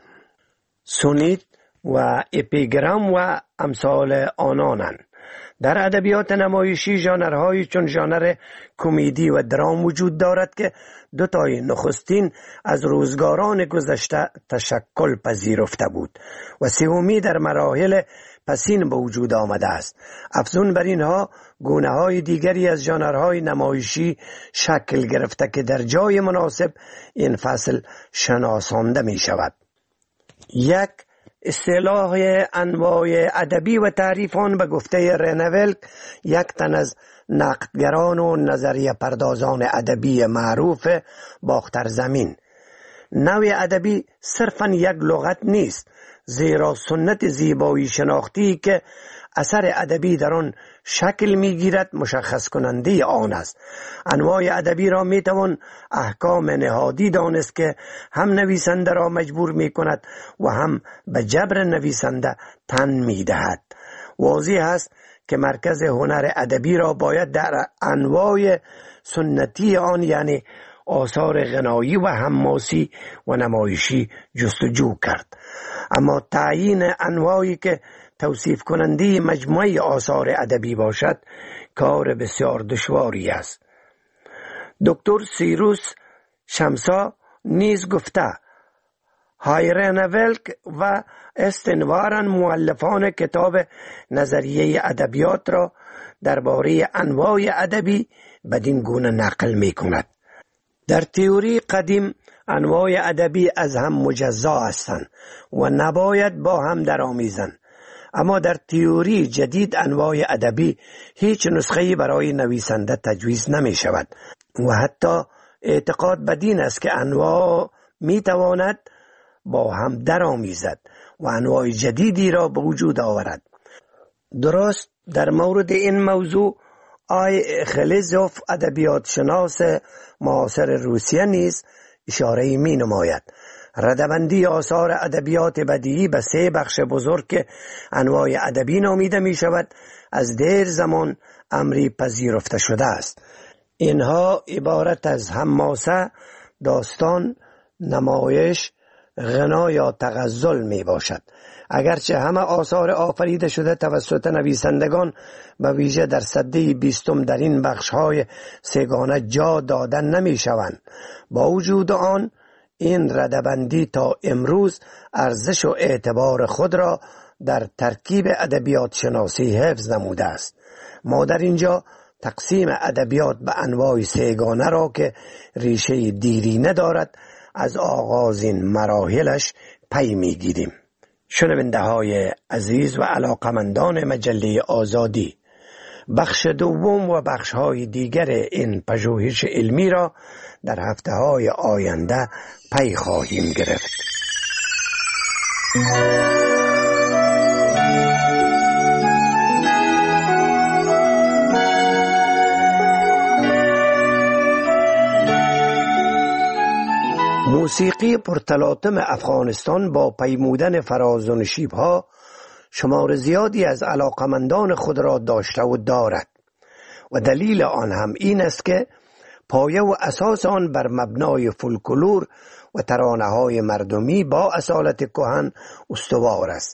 سونیت و اپیگرام و امثال آنانند. در ادبیات نمایشی ژانرهایی چون ژانر کمدی و درام وجود دارد که دو تای نخستین از روزگاران گذشته تشکل پذیرفته بود و سومی در مراحل پسین به وجود آمده است. افزون بر اینها گونه های دیگری از ژانرهای نمایشی شکل گرفته که در جای مناسب این فصل شناسانده می شود. یک، اصطلاح انواع ادبی و تعریف آن به گفته رنولک، یک تن از نقدگران و نظریه پردازان ادبی معروف باختر زمین. نوع ادبی صرفاً یک لغت نیست، زیرا سنت زیبایی شناختی که اثر ادبی در آن شکل میگیرد مشخص کننده آن است. انواع ادبی را میتوان احکام نهادی دانست که هم نویسنده را مجبور میکند و هم به جبر نویسنده تن میدهد. واضح است که مرکز هنر ادبی را باید در انواع سنتی آن یعنی آثار غنایی و حماسی و نمایشی جستجو کرد. اما تعیین انواعی که توصیف کننده مجموعه آثار ادبی باشد کار بسیار دشواری است. دکتر سیروس شمسا نیز گفته هایرنولک و استنوارن مؤلفان کتاب نظریه ادبیات را درباره انواع ادبی بدین گونه نقل می کند. در تئوری قدیم انواع ادبی از هم مجزا هستند و نباید با هم درآمیزند، اما در تئوری جدید انواع ادبی هیچ نسخه‌ای برای نویسنده تجویز نمی شود و حتی اعتقاد بدین است که انواع می تواند با هم درآمیزد و انواع جدیدی را به وجود آورد. درست در مورد این موضوع آی خلیزوف ادبیات شناس معاصر روسیه نیز اشاره می نماید. ردبندی آثار ادبیات بدیعی به سه بخش بزرگ که انواع ادبی نامیده می شود از دیر زمان امری پذیرفته شده است. اینها عبارت از حماسه، داستان، نمایش، غنا یا تغزل می باشد. اگرچه همه آثار آفریده شده توسط نویسندگان به ویژه در سده بیستم در این بخش‌های سگانه جا دادن نمی شوند، با وجود آن این ردبندی تا امروز ارزش و اعتبار خود را در ترکیب ادبیات شناسی حفظ نموده است. ما در اینجا تقسیم ادبیات به انواع سگانه را که ریشه دیرینه دارد از آغاز این مراحلش پی میگیریم. شنونده های عزیز و علاقمندان مجله آزادی، بخش دوم و بخش های دیگر این پژوهش علمی را در هفته های آینده پی خواهیم گرفت. موسیقی پرتلاطم افغانستان با پیمودن فراز و نشیب‌ها شمار زیادی از علاقمندان خود را داشته و دارد و دلیل آن هم این است که پایه و اساس آن بر مبنای فولکلور و ترانه‌های مردمی با اصالت کهن استوار است.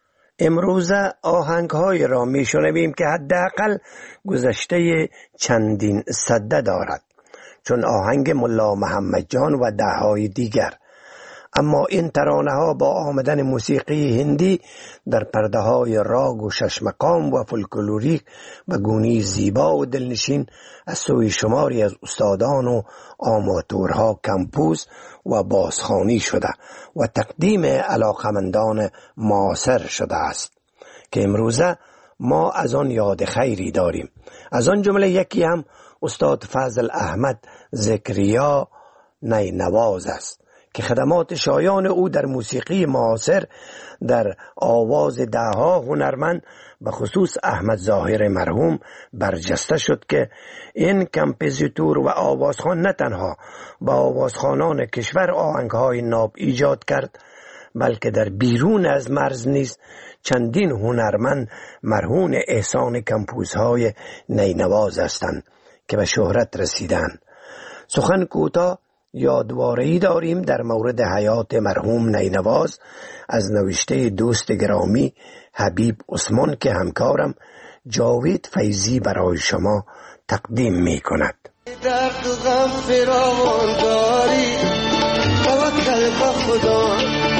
امروزه آهنگ‌های را می‌شنویم که حداقل گذشته چندین سده دارد، چون آهنگ ملا محمد جان و ده‌های دیگر. اما این ترانه ها با آمدن موسیقی هندی در پرده های راگ و ششمقام و فولکلوریک و گونی زیبا و دلنشین از سوی شماری از استادان و آماتورها کمپوز و بازخوانی شده و تقدیم علاقمندان معاصر شده است که امروزه ما از آن یاد خیری داریم. از آن جمله یکی هم استاد فضل احمد ذکریا نینواز است که خدمات شایان او در موسیقی معاصر در آواز دهها هنرمند به خصوص احمد ظاهر مرحوم برجسته شد که این کمپوزیتور و آوازخوان نه تنها با آوازخوانان کشور آهنگهای ناب ایجاد کرد، بلکه در بیرون از مرز نیز چندین هنرمند مرهون احسان کمپوزهای نینواز هستند که به شهرت رسیدند. سخن کوتاه یادواره‌ای داریم در مورد حیات مرحوم نینواز از نوشته دوست گرامی حبیب عثمان که همکارم جاوید فیضی برای شما تقدیم می کند. درد و غم فراوان داری، توکل به خدا،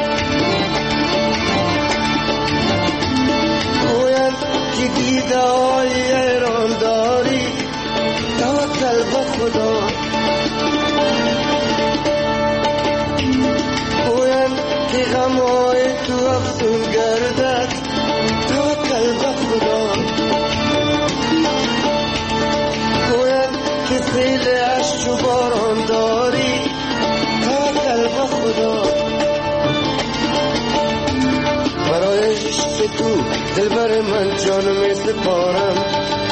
گویند که دیده های ایران داری، توکل به خدا، گویند که غم های تو افزون گردد، توکل به خدا، گویند که سیل عشق و باران داری، توکل به خدا، برای عشق تو دلبر من جانم سپارم،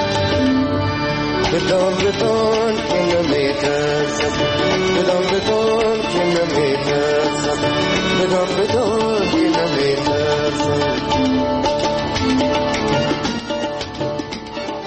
بدان بدان که نمیترسم، بدان بدان که نمیترسم، بدان بدان که نمیترسم.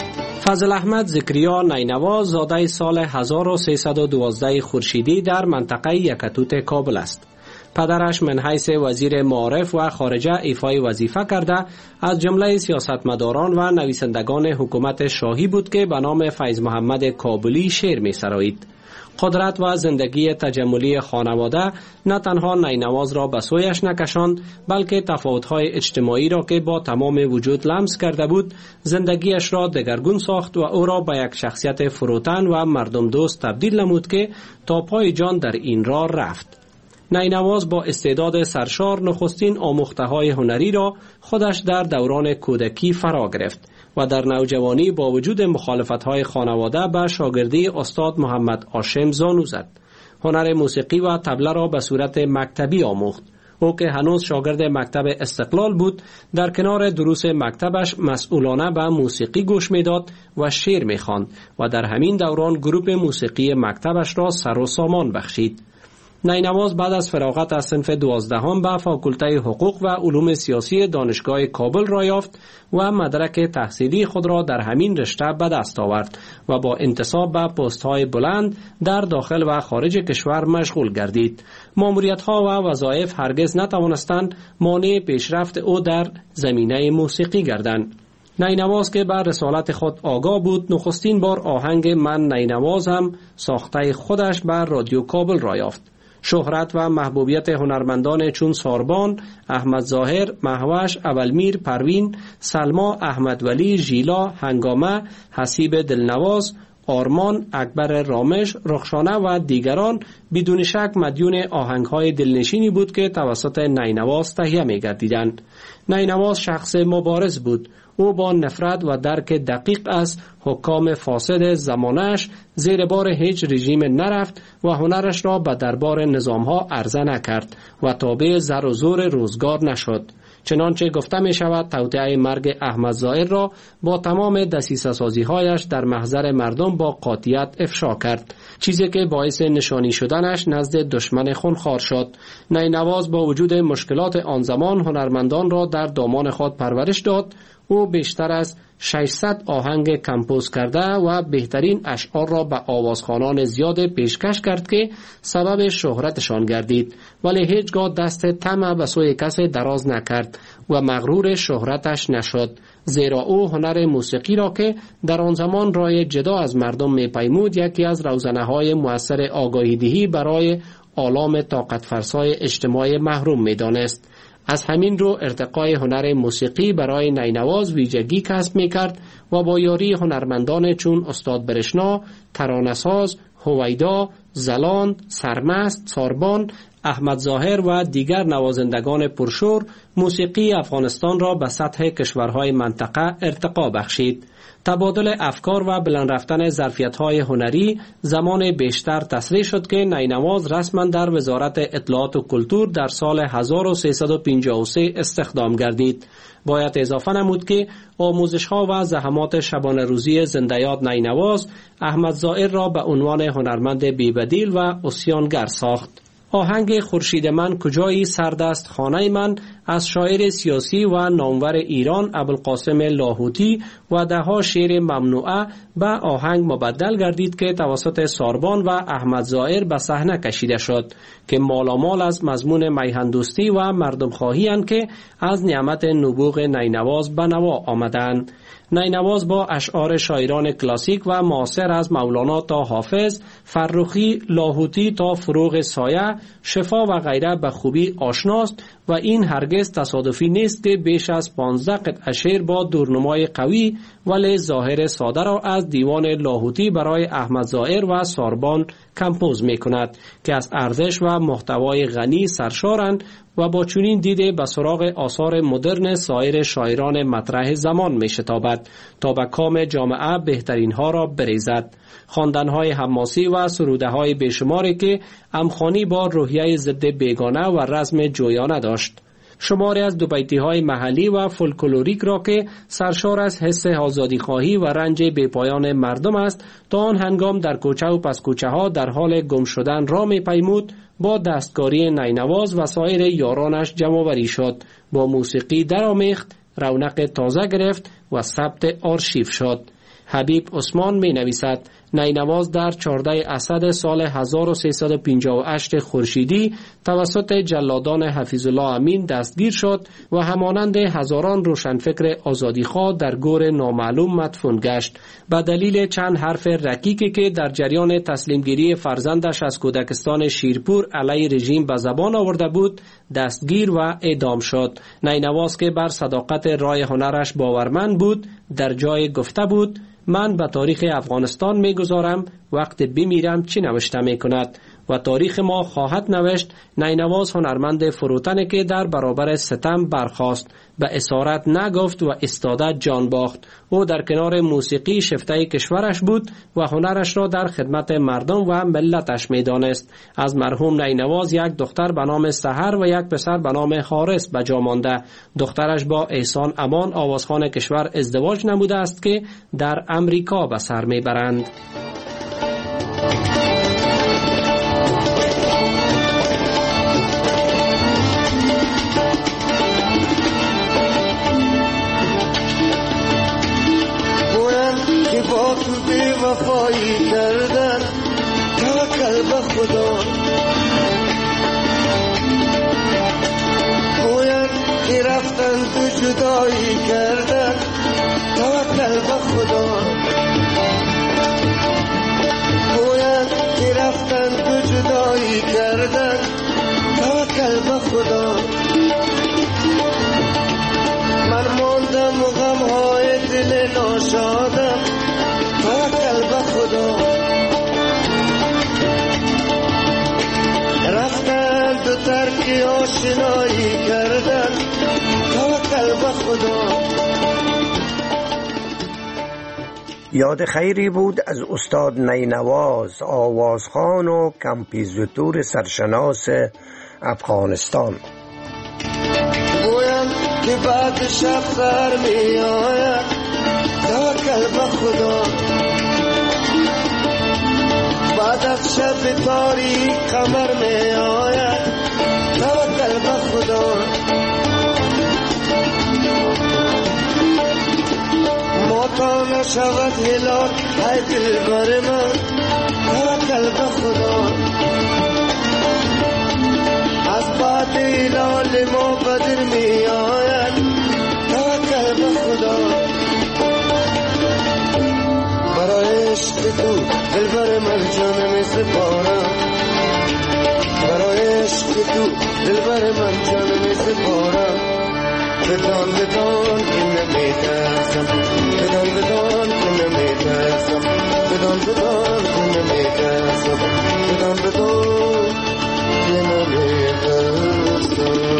فضل احمد ذکریا نینواز زاده سال هزار و سیصد و دوازده خورشیدی در منطقه یکتوت کابل است. پدرش من حیث وزیر معارف و خارجه ایفای وظیفه کرده از جمله سیاستمداران و نویسندگان حکومت شاهی بود که به نام فیض محمد کابلی شعر می سرایید. قدرت و زندگی تجملی خانواده نه تنها نینواز را به سویش نکشاند، بلکه تفاوت‌های اجتماعی را که با تمام وجود لمس کرده بود زندگیش را دگرگون ساخت و او را به یک شخصیت فروتن و مردم دوست تبدیل نمود که تا پای جان در این راه رفت. نینواز با استعداد سرشار نخستین آموخته‌های هنری را خودش در دوران کودکی فرا گرفت و در نوجوانی با وجود مخالفت‌های خانواده به شاگردی استاد محمد هاشم زانو زد. هنر موسیقی و طبله را به صورت مکتبی آموخت. او که هنوز شاگرد مکتب استقلال بود، در کنار دروس مکتبش مسئولانه به موسیقی گوش می‌داد و شعر می‌خواند و در همین دوران گروپ موسیقی مکتبش را سر و سامان بخشید. نینواز بعد از فراغت از صنف دوازدهم به فاکولته حقوق و علوم سیاسی دانشگاه کابل را یافت و مدرک تحصیلی خود را در همین رشته به دست آورد و با انتصاب به پست‌های بلند در داخل و خارج کشور مشغول گردید. ماموریت‌ها و وظایف هرگز نتوانستند مانع پیشرفت او در زمینه موسیقی گردند. نینواز که بر رسالت خود آگاه بود، نخستین بار آهنگ من نینواز هم ساخته خودش بر رادیو کابل را یافت. شهرت و محبوبیت هنرمندان چون ساربان، احمد ظاهر، مهوش، اولمیر، پروین، سلما، احمد ولی، ژیلا، هنگامه، حسیب دلنواز، آرمان، اکبر رامش، رخشانه و دیگران بدون شک مدیون آهنگ‌های دلنشینی بود که توسط نینواز تهیه می‌گردیدند. نینواز شخص مبارز بود. او با نفرت و درک دقیق از حکام فاسد زمانش زیر بار هیچ رژیم نرفت و هنرش را به دربار نظام‌ها عرضه نکرد و تابع زر و زور روزگار نشد. چنانچه گفته می شود توطئه مرگ احمد ظاهر را با تمام دسیسه سازی هایش در محضر مردم با قاطعیت افشا کرد، چیزی که باعث نشانی شدنش نزد دشمن خونخوار شد. نینواز با وجود مشکلات آن زمان هنرمندان را در دامان خود پرورش داد. او بیشتر از ششصد آهنگ کمپوز کرده و بهترین اشعار را به آوازخوانان زیاد پیشکش کرد که سبب شهرتشان گردید، ولی هیچگاه دست طمع به سوی کسی دراز نکرد و مغرور شهرتش نشد، زیرا او هنر موسیقی را که در آن زمان رای جدا از مردم می‌پیمود یکی از روزنه‌های مؤثر آگاهی‌دهی برای آلام طاقت فرسای اجتماع محروم می‌دانست. از همین رو ارتقای هنر موسیقی برای نینواز ویژگی کسب می‌کرد و با یاری هنرمندان چون استاد برشنا، ترانه‌ساز، هویدا، زلاند، سرمست، ساربان، احمد ظاهر و دیگر نوازندگان پرشور موسیقی افغانستان را به سطح کشورهای منطقه ارتقا بخشید. تبادل افکار و بلند رفتن ظرفیت‌های هنری زمان بیشتر تسریع شد که نینواز رسما در وزارت اطلاعات و کلتور در سال هزار و سیصد و پنجاه و سه استخدام گردید. باید اضافه نمود که آموزش‌ها و زحمات شبانه روزی زنده‌یاد نینواز احمد ظاهر را به عنوان هنرمند بی‌بدیل و عصیانگر ساخت. آهنگ خورشید من کجایی سردست خانه من از شاعر سیاسی و نامور ایران ابوالقاسم لاهوتی و دهها شعر ممنوعه به آهنگ مبدل گردید که توسط ساربان و احمد ظاهر به صحنه کشیده شد که مالامال از مضمون میهندوستی و مردم خواهی اند که از نعمت نبوغ نینواز به نوا آمدند. نینواز با اشعار شاعران کلاسیک و معاصر از مولانا تا حافظ، فرخی، لاهوتی تا فروغ سایه، شفا و غیره به خوبی آشناست و این هرگز تصادفی نیست که بیش از پانزده قطعه شعر با دورنمای قوی ولی ظاهر ساده را از دیوان لاهوتی برای احمد ظاهر و ساربان کمپوز می کند که از ارزش و محتوای غنی سرشارند و با چنین دیده به سراغ آثار مدرن سایر شاعران مطرح زمان می شتابد تا به کام جامعه بهترین ها را بریزد. خواندن‌های حماسی و سروده‌های بیشماری که امخانی با روحیه ضد بیگانه و رزم جویانه داشت. شماری از دوبیتی‌های محلی و فولکلوریک را که سرشار از حس آزادی‌خواهی و رنج بی‌پایان مردم است تا آن هنگام در کوچه و پس کوچه ها در حال گم شدن را می‌پیمود، با دستکاری نینواز و سایر یارانش جمع‌آوری شد، با موسیقی درآمیخت، رونق تازه گرفت و ثبت آرشیو شد. حبیب عثمان می نویسد نینواز در چهاردهم اسد سال هزار و سیصد و پنجاه و هشت خورشیدی توسط جلادان حفیظ الله امین دستگیر شد و همانند هزاران روشنفکر آزادیخواه در گور نامعلوم مدفون گشت. به دلیل چند حرف رکیکی که در جریان تسلیمگیری فرزندش از کودکستان شیرپور علیه رژیم به زبان آورده بود دستگیر و اعدام شد. نینواز که بر صداقت رای هنرش باورمند بود در جای گفته بود من به تاریخ افغانستان میگذارم وقت بمیرم چی نوشته میکند و تاریخ ما خواهد نوشت. نینواز هنرمند فروتنی که در برابر ستم برخاست، به اسارت نگفت و استاده جان باخت. او در کنار موسیقی شفته کشورش بود و هنرش را در خدمت مردم و ملتش میدانست. از مرحوم نینواز یک دختر به نام سحر و یک پسر به نام حارس به جا مانده. دخترش با احسان امان آوازخوان کشور ازدواج نموده است که در امریکا به سر میبرند. وفایی کردن توکل به خدا گوید که رفتن تو جدایی کردن توکل به خدا گوید که رفتن تو جدایی کردن توکل به خدا من ماندم و غمهای دل ناشادم توکل به خدا رفتن دو ترکی آشنایی کردن توکل به خدا. یاد خیری بود از استاد نینواز، آوازخوان و کمپیزوتور سرشناس افغانستان. گویم که بعد شب سر می آید توکل به خدا بعد از شب تاریک قمر می آید توکل به خدا ماتا نشود هلال ای دلبر من توکل به خدا از بعد هلال ما بدر می آید توکل به خدا برای عشق تو دلبر من جانم سپارم برای عشق تو دلبر من جانم سپارم بدان بدان که نمیترسم بدان بدان که نمیترسم بدان بدان که نمیترسم بدان بدان که نمیترسم.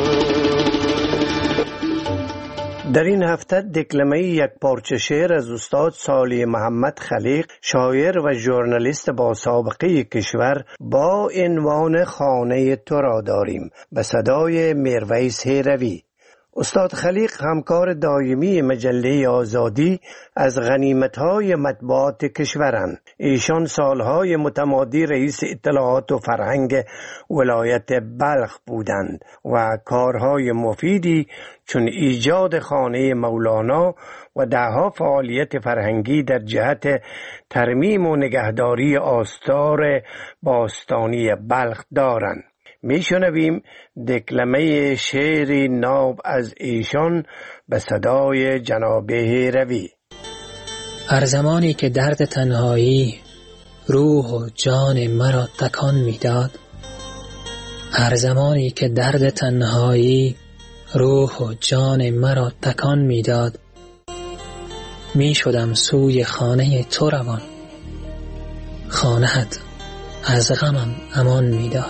در این هفته دکلمه یک پارچه شعر از استاد صالح محمد خلیق، شاعر و ژورنالیست با سابقه کشور، با عنوان خانه تو را داریم به صدای میرویس هیروی. استاد خلیق همکار دائمی مجله آزادی از غنیمت‌های مطبوعات کشورند. ایشان سالهای متمادی رئیس اطلاعات و فرهنگ ولایت بلخ بودند و کارهای مفیدی چون ایجاد خانه مولانا و دهها فعالیت فرهنگی در جهت ترمیم و نگهداری آثار باستانی بلخ دارند. میشنویم دکلمه شعری ناب از ایشان به صدای جناب هیروی. هر زمانی که درد تنهایی روح و جان مرا تکان میداد، هر زمانی که درد تنهایی روح و جان مرا تکان میداد، می شدم سوی خانه تو روان، خانه‌ات از غمم امان میداد.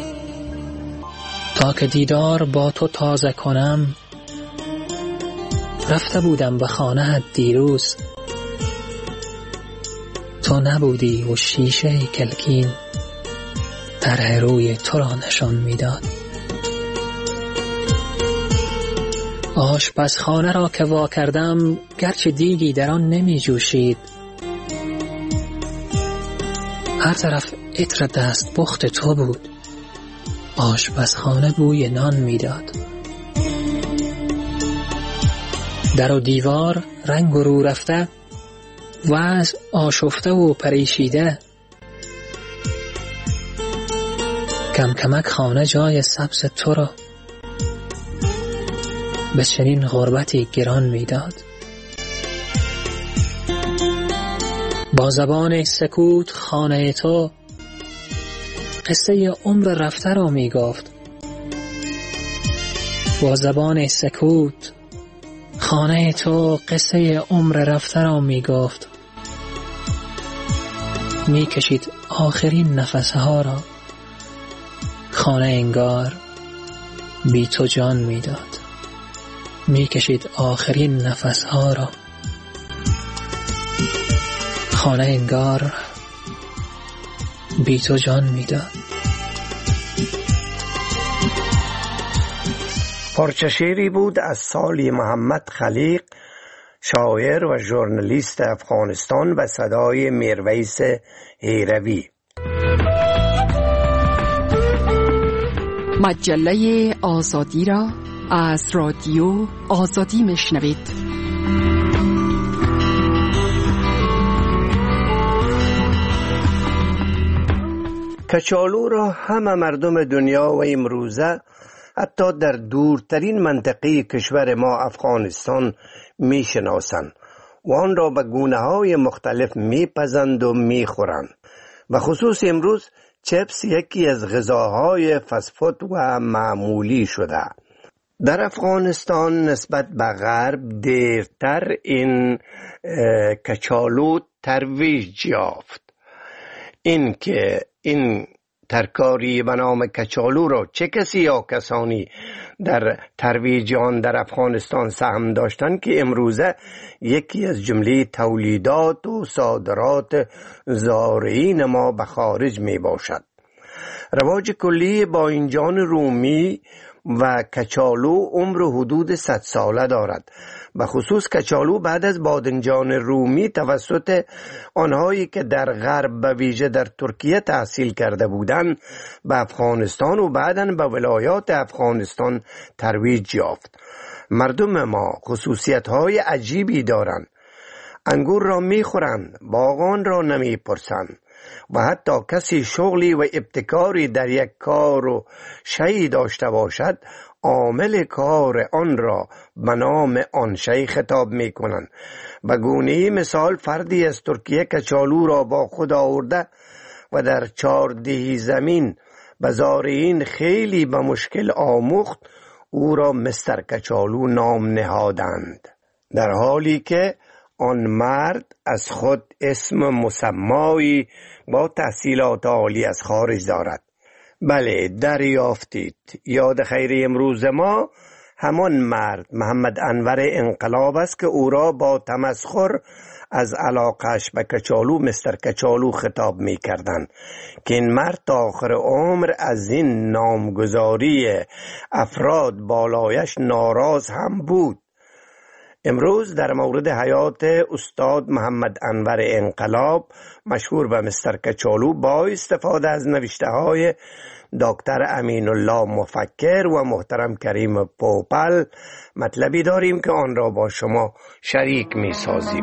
تا که دیدار با تو تازه کنم، رفته بودم به خانه‌ات دیروز، تو نبودی و شیشه کلکین طرح روی تو را نشان میداد. آشپزخانه را که وا کردم، گرچه دیگی در آن نمی جوشید، هر طرف عطر دست پخت تو بود، آشپزخانه بوی نان میداد. در و دیوار رنگ و رو رفته و از آشفته و پریشیده کم کمک خانه جای سبز تو را به چنین غربتی گران میداد. با زبان سکوت خانه تو قصه عمر رفته را می گفت. با زبان سکوت خانه تو قصه عمر رفته را می گفت. می کشید آخرین نفسها را. خانه انگار بی تو جان می داد. می کشید آخرین نفسها را. خانه انگار بی تو جان می داد. پارچه شعری بود از سالی محمد خلیق، شاعر و ژورنالیست افغانستان، و صدای میرویس هیروی. مجله آزادی را از رادیو آزادی میشنوید. کچالو را همه مردم دنیا و امروزه حتی در دورترین منطقه کشور ما افغانستان میشناسند و آن را به گونه‌های مختلف میپزند و میخورند. و خصوص امروز چپس یکی از غذاهای فسفود و معمولی شده. در افغانستان نسبت به غرب دیرتر این کچالو ترویج یافت. این که این ترکاری به نام کچالو را چه کسی یا کسانی در ترویج آن در افغانستان سهم داشتند که امروزه یکی از جمله تولیدات و صادرات زارعین ما به خارج می باشد. رواج کلی باینجان رومی و کچالو عمر حدود صد ساله دارد. به خصوص کچالو بعد از بادنجان رومی توسط آنهایی که در غرب به ویژه در ترکیه تحصیل کرده بودند به افغانستان و بعداً به ولایات افغانستان ترویج یافت. مردم ما خصوصیت‌های عجیبی دارند. انگور را می‌خورند، باغان را نمی‌پرسند و حتی کسی شغلی و ابتکاری در یک کار و شیء داشته باشد، عامل کار آن را به نام آن شیء خطاب می کنند. به گونه‌ای مثال فردی از ترکیه کچالو را با خود آورده و در چهاردهی زمین به زارعین خیلی به مشکل آموخت، او را مستر کچالو نام نهادند، در حالی که آن مرد از خود اسم مسمایی با تحصیلات عالی از خارج دارد. بله، دریافتید. یاد خیر امروز ما همان مرد محمد انور انقلاب است که او را با تمسخر از علاقش به کچالو مستر کچالو خطاب می کردن که این مرد تا آخر عمر از این نامگذاری افراد بالایش ناراض هم بود. امروز در مورد حیات استاد محمد انور انقلاب مشهور به مستر کچالو با استفاده از نوشته های دکتر امین الله مفکر و محترم کریم پوپل مطلبی داریم که آن را با شما شریک می سازیم.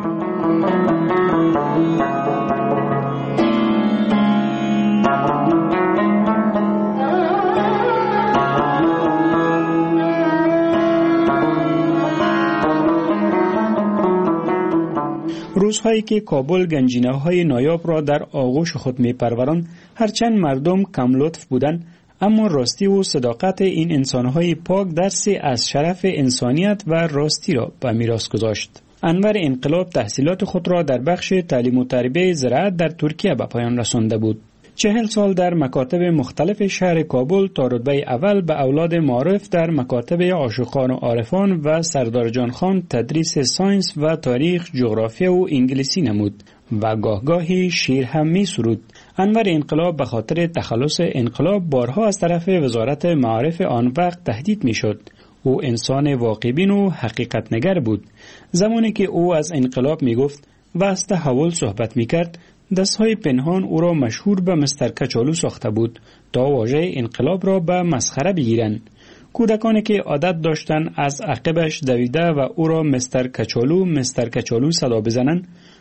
روزهایی که کابل گنجینه‌های نایاب را در آغوش خود می‌پروراند، هرچند مردم کم لطف بودند، اما راستی و صداقت این انسان‌های پاک درسی از شرف انسانیت و راستی را به میراث گذاشت. انور انقلاب تحصیلات خود را در بخش تعلیم و تربیت زراعت در ترکیه به پایان رسانده بود. چهل سال در مکاتب مختلف شهر کابل تا رتبه اول به اولاد معارف در مکاتب عاشقان و عارفان و سردار جان خان تدریس ساینس و تاریخ، جغرافیا و انگلیسی نمود و گاه گاهی شعر هم می سرود. انور انقلاب به خاطر تخلص انقلاب بارها از طرف وزارت معارف آن وقت تهدید می شد. او انسان واقع‌بین و حقیقت نگر بود. زمانی که او از انقلاب می گفت و از تحول صحبت می کرد، دستهای پنهان او را مشهور به مستر کچالو ساخته بود تا واژه انقلاب را به مسخره بگیرند. کودکانی که عادت داشتند از عقبش دویده و او را مستر کچالو مستر کچالو صدا بزنند،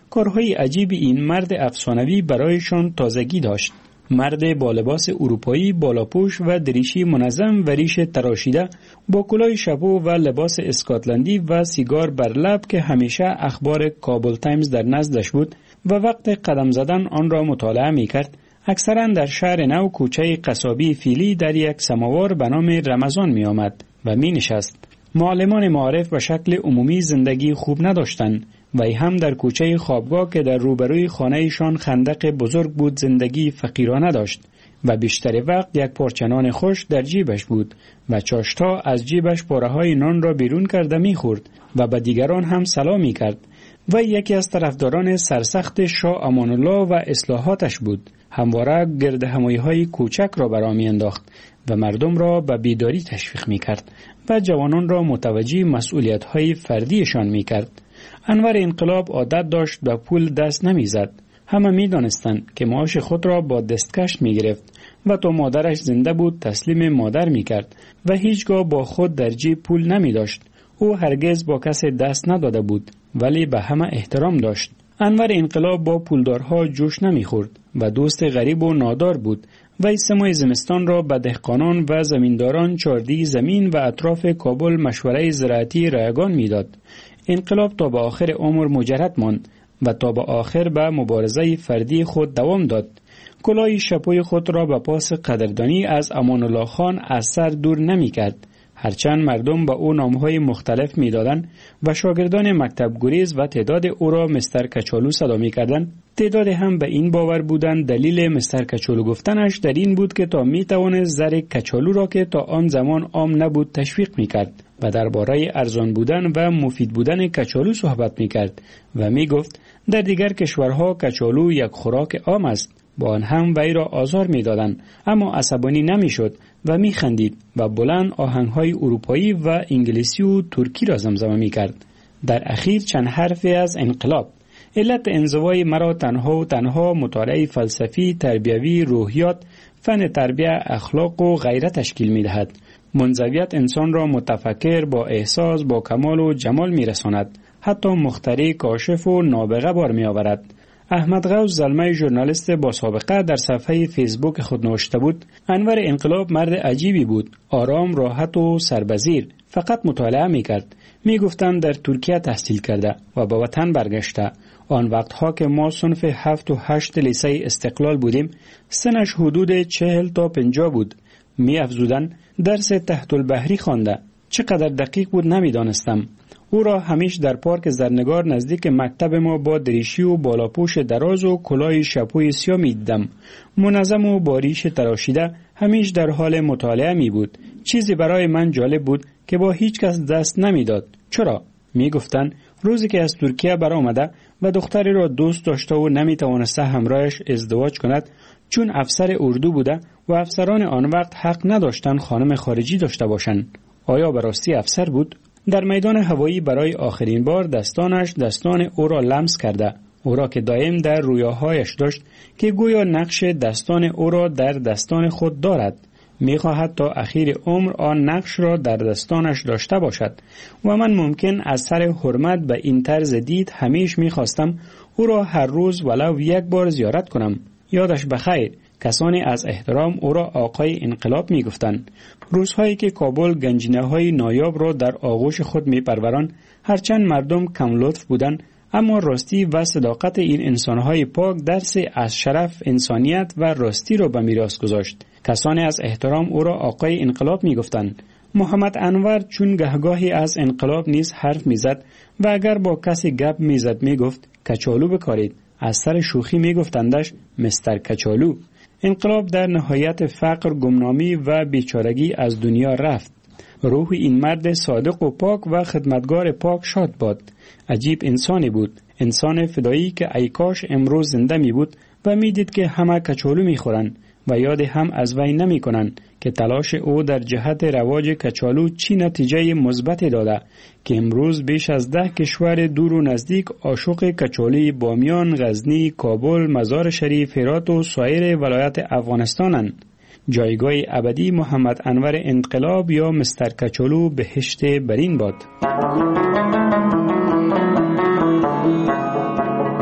کارهای عجیب این مرد افسانوی برایشان تازگی داشت. مرد با لباس اروپایی، بالاپوش و دریشی منظم و ریش تراشیده، با کلاه شپو و لباس اسکاتلندی و سیگار بر لب که همیشه اخبار کابل تایمز در نزدش بود و وقت قدم زدن آن را مطالعه می کرد، اکثرا در شهر نو کوچه قصابی فیلی در یک سماوار به نام رمضان می آمد و می نشست. معلمان معارف به شکل عمومی زندگی خوب نداشتند و ای هم در کوچه خوابگاه که در روبروی خانه‌شان خندق بزرگ بود زندگی فقیرانه داشت و بیشتر وقت یک پارچه نان خوش در جیبش بود و چاشتا از جیبش پاره‌های نان را بیرون کرده می‌خورد و به دیگران هم سلام می‌کرد و یکی از طرفداران سرسخت شاه امان الله و اصلاحاتش بود. همواره گرد همایی‌های کوچک را برآ می‌انداخت و مردم را به بیداری تشویق می‌کرد و جوانان را متوجه مسئولیت‌های فردیشان می‌کرد. انور انقلاب عادت داشت به پول دست نمیزد. همه می دانستند که معاش خود را با دستکش می گرفت و تا مادرش زنده بود تسلیم مادر می کرد و هیچگاه با خود در جیب پول نمی داشت. او هرگز با کسی دست نداده بود ولی به همه احترام داشت. انور انقلاب با پولدارها جوش نمی خورد و دوست غریب و نادار بود و سه ماه زمستان را به دهقانان و زمینداران چاردی زمین و اطراف کابل مشوره زراعتی رایگان می داد. انقلاب تا به آخر عمر مجرد ماند و تا به آخر به مبارزه فردی خود دوام داد. کلاه شپوی خود را به پاس قدردانی از امان الله خان از سر دور نمی کرد. هرچند مردم به او نامهای مختلف می دادن و شاگردان مکتب گریز و تعداد او را مستر کچالو صدا می کردن، تعداد هم به این باور بودند دلیل مستر کچالو گفتنش در این بود که تا می توانست زر کچالو را که تا آن زمان عام نبود تشویق می کرد و درباره ارزان بودن و مفید بودن کچالو صحبت می کرد و می گفت در دیگر کشورها کچالو یک خوراک عام است. با آن هم وی را آزار می دادن، اما عصبانی نمی شد و می خندید و بلند آهنگهای اروپایی و انگلیسی و ترکی را زمزمه می کرد. در اخیر چند حرفی از انقلاب. علت انزوای مرا تنها و تنها مطالعه فلسفی، تربیوی، روحیات، فن تربیه، اخلاق و غیرت تشکیل می دهد. منزویت انسان را متفکر، با احساس، با کمال و جمال می رساند. حتی مخترع، کاشف و نابغه بار می آورد. احمد غوث زلمه ژورنالیست با سابقه در صفحه فیسبوک خود نوشته بود: انور انقلاب مرد عجیبی بود، آرام، راحت و سربزیر، فقط مطالعه می کرد. می گفتند در ترکیه تحصیل کرده و به وطن برگشته. آن وقتها که ما صنف هفت و هشت لیسه استقلال بودیم، سنش حدود چهل تا پنجاه بود. می افزودن درس تحت البحری خوانده. چقدر دقیق بود نمی دانستم. او را همیش در پارک زرنگار نزدیک مکتب ما با دریشی و بالاپوش دراز و کلاه شپوی سیاه می دیدم. منظم و با ریش تراشیده همیش در حال مطالعه می بود. چیزی برای من جالب بود که با هیچ کس دست نمی داد. چرا؟ می گفتن روزی که از ترکیه برآمده و دختری را دوست داشته و نمی توانسته همراهش ازدواج کند، چون افسر اردو بوده و افسران آن وقت حق نداشتند خانم خارجی داشته باشند. آیا به راستی افسر بود؟ در میدان هوایی برای آخرین بار دستانش دستان او را لمس کرده، او را که دائم در رویاهایش داشت که گویا نقش دستان او را در دستان خود دارد. می‌خواهد تا اخیر عمر آن نقش را در دستانش داشته باشد و من ممکن از سر حرمت به این طرز دید همیش می‌خواستم او را هر روز ولو یک بار زیارت کنم. یادش بخیر. کسانی از احترام او را آقای انقلاب می گفتند. روزهایی که کابل گنجینه‌های نایاب را در آغوش خود می پروران، هرچند مردم کم لطف بودند، اما راستی و صداقت این انسان‌های پاک درسی از شرف، انسانیت و راستی را به میراث گذاشت. کسانی از احترام او را آقای انقلاب می گفتند. محمد انور چون گهگاهی از انقلاب نیز حرف می زد و اگر با کسی گپ می زد می گفت کچالو بکارید. از سر شوخی می گفتندش مستر کچالو. انقلاب در نهایت فقر، گمنامی و بیچارگی از دنیا رفت. روح این مرد صادق و پاک و خدمتگار پاک شاد باد. عجیب انسانی بود، انسان فدایی که ای کاش امروز زنده می بود و می دید که همه کچالو می خورند و یاد هم از وی نمی کنند که تلاش او در جهت رواج کچالو چی نتیجه مثبت داده که امروز بیش از ده کشور دور و نزدیک عاشق کچالوی بامیان، غزنی، کابل، مزار شریف، هرات و سایر ولایت افغانستانند. جایگاه ابدی محمد انور انقلاب یا مستر کچالو بهشت برین باد.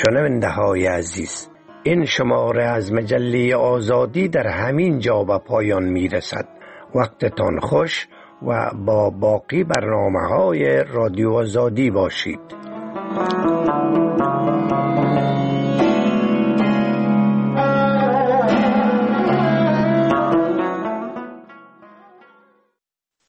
شنونده های عزیز، این شماره از مجله آزادی در همین جا به پایان می رسد. وقتتان خوش و با باقی برنامه های رادیو آزادی باشید.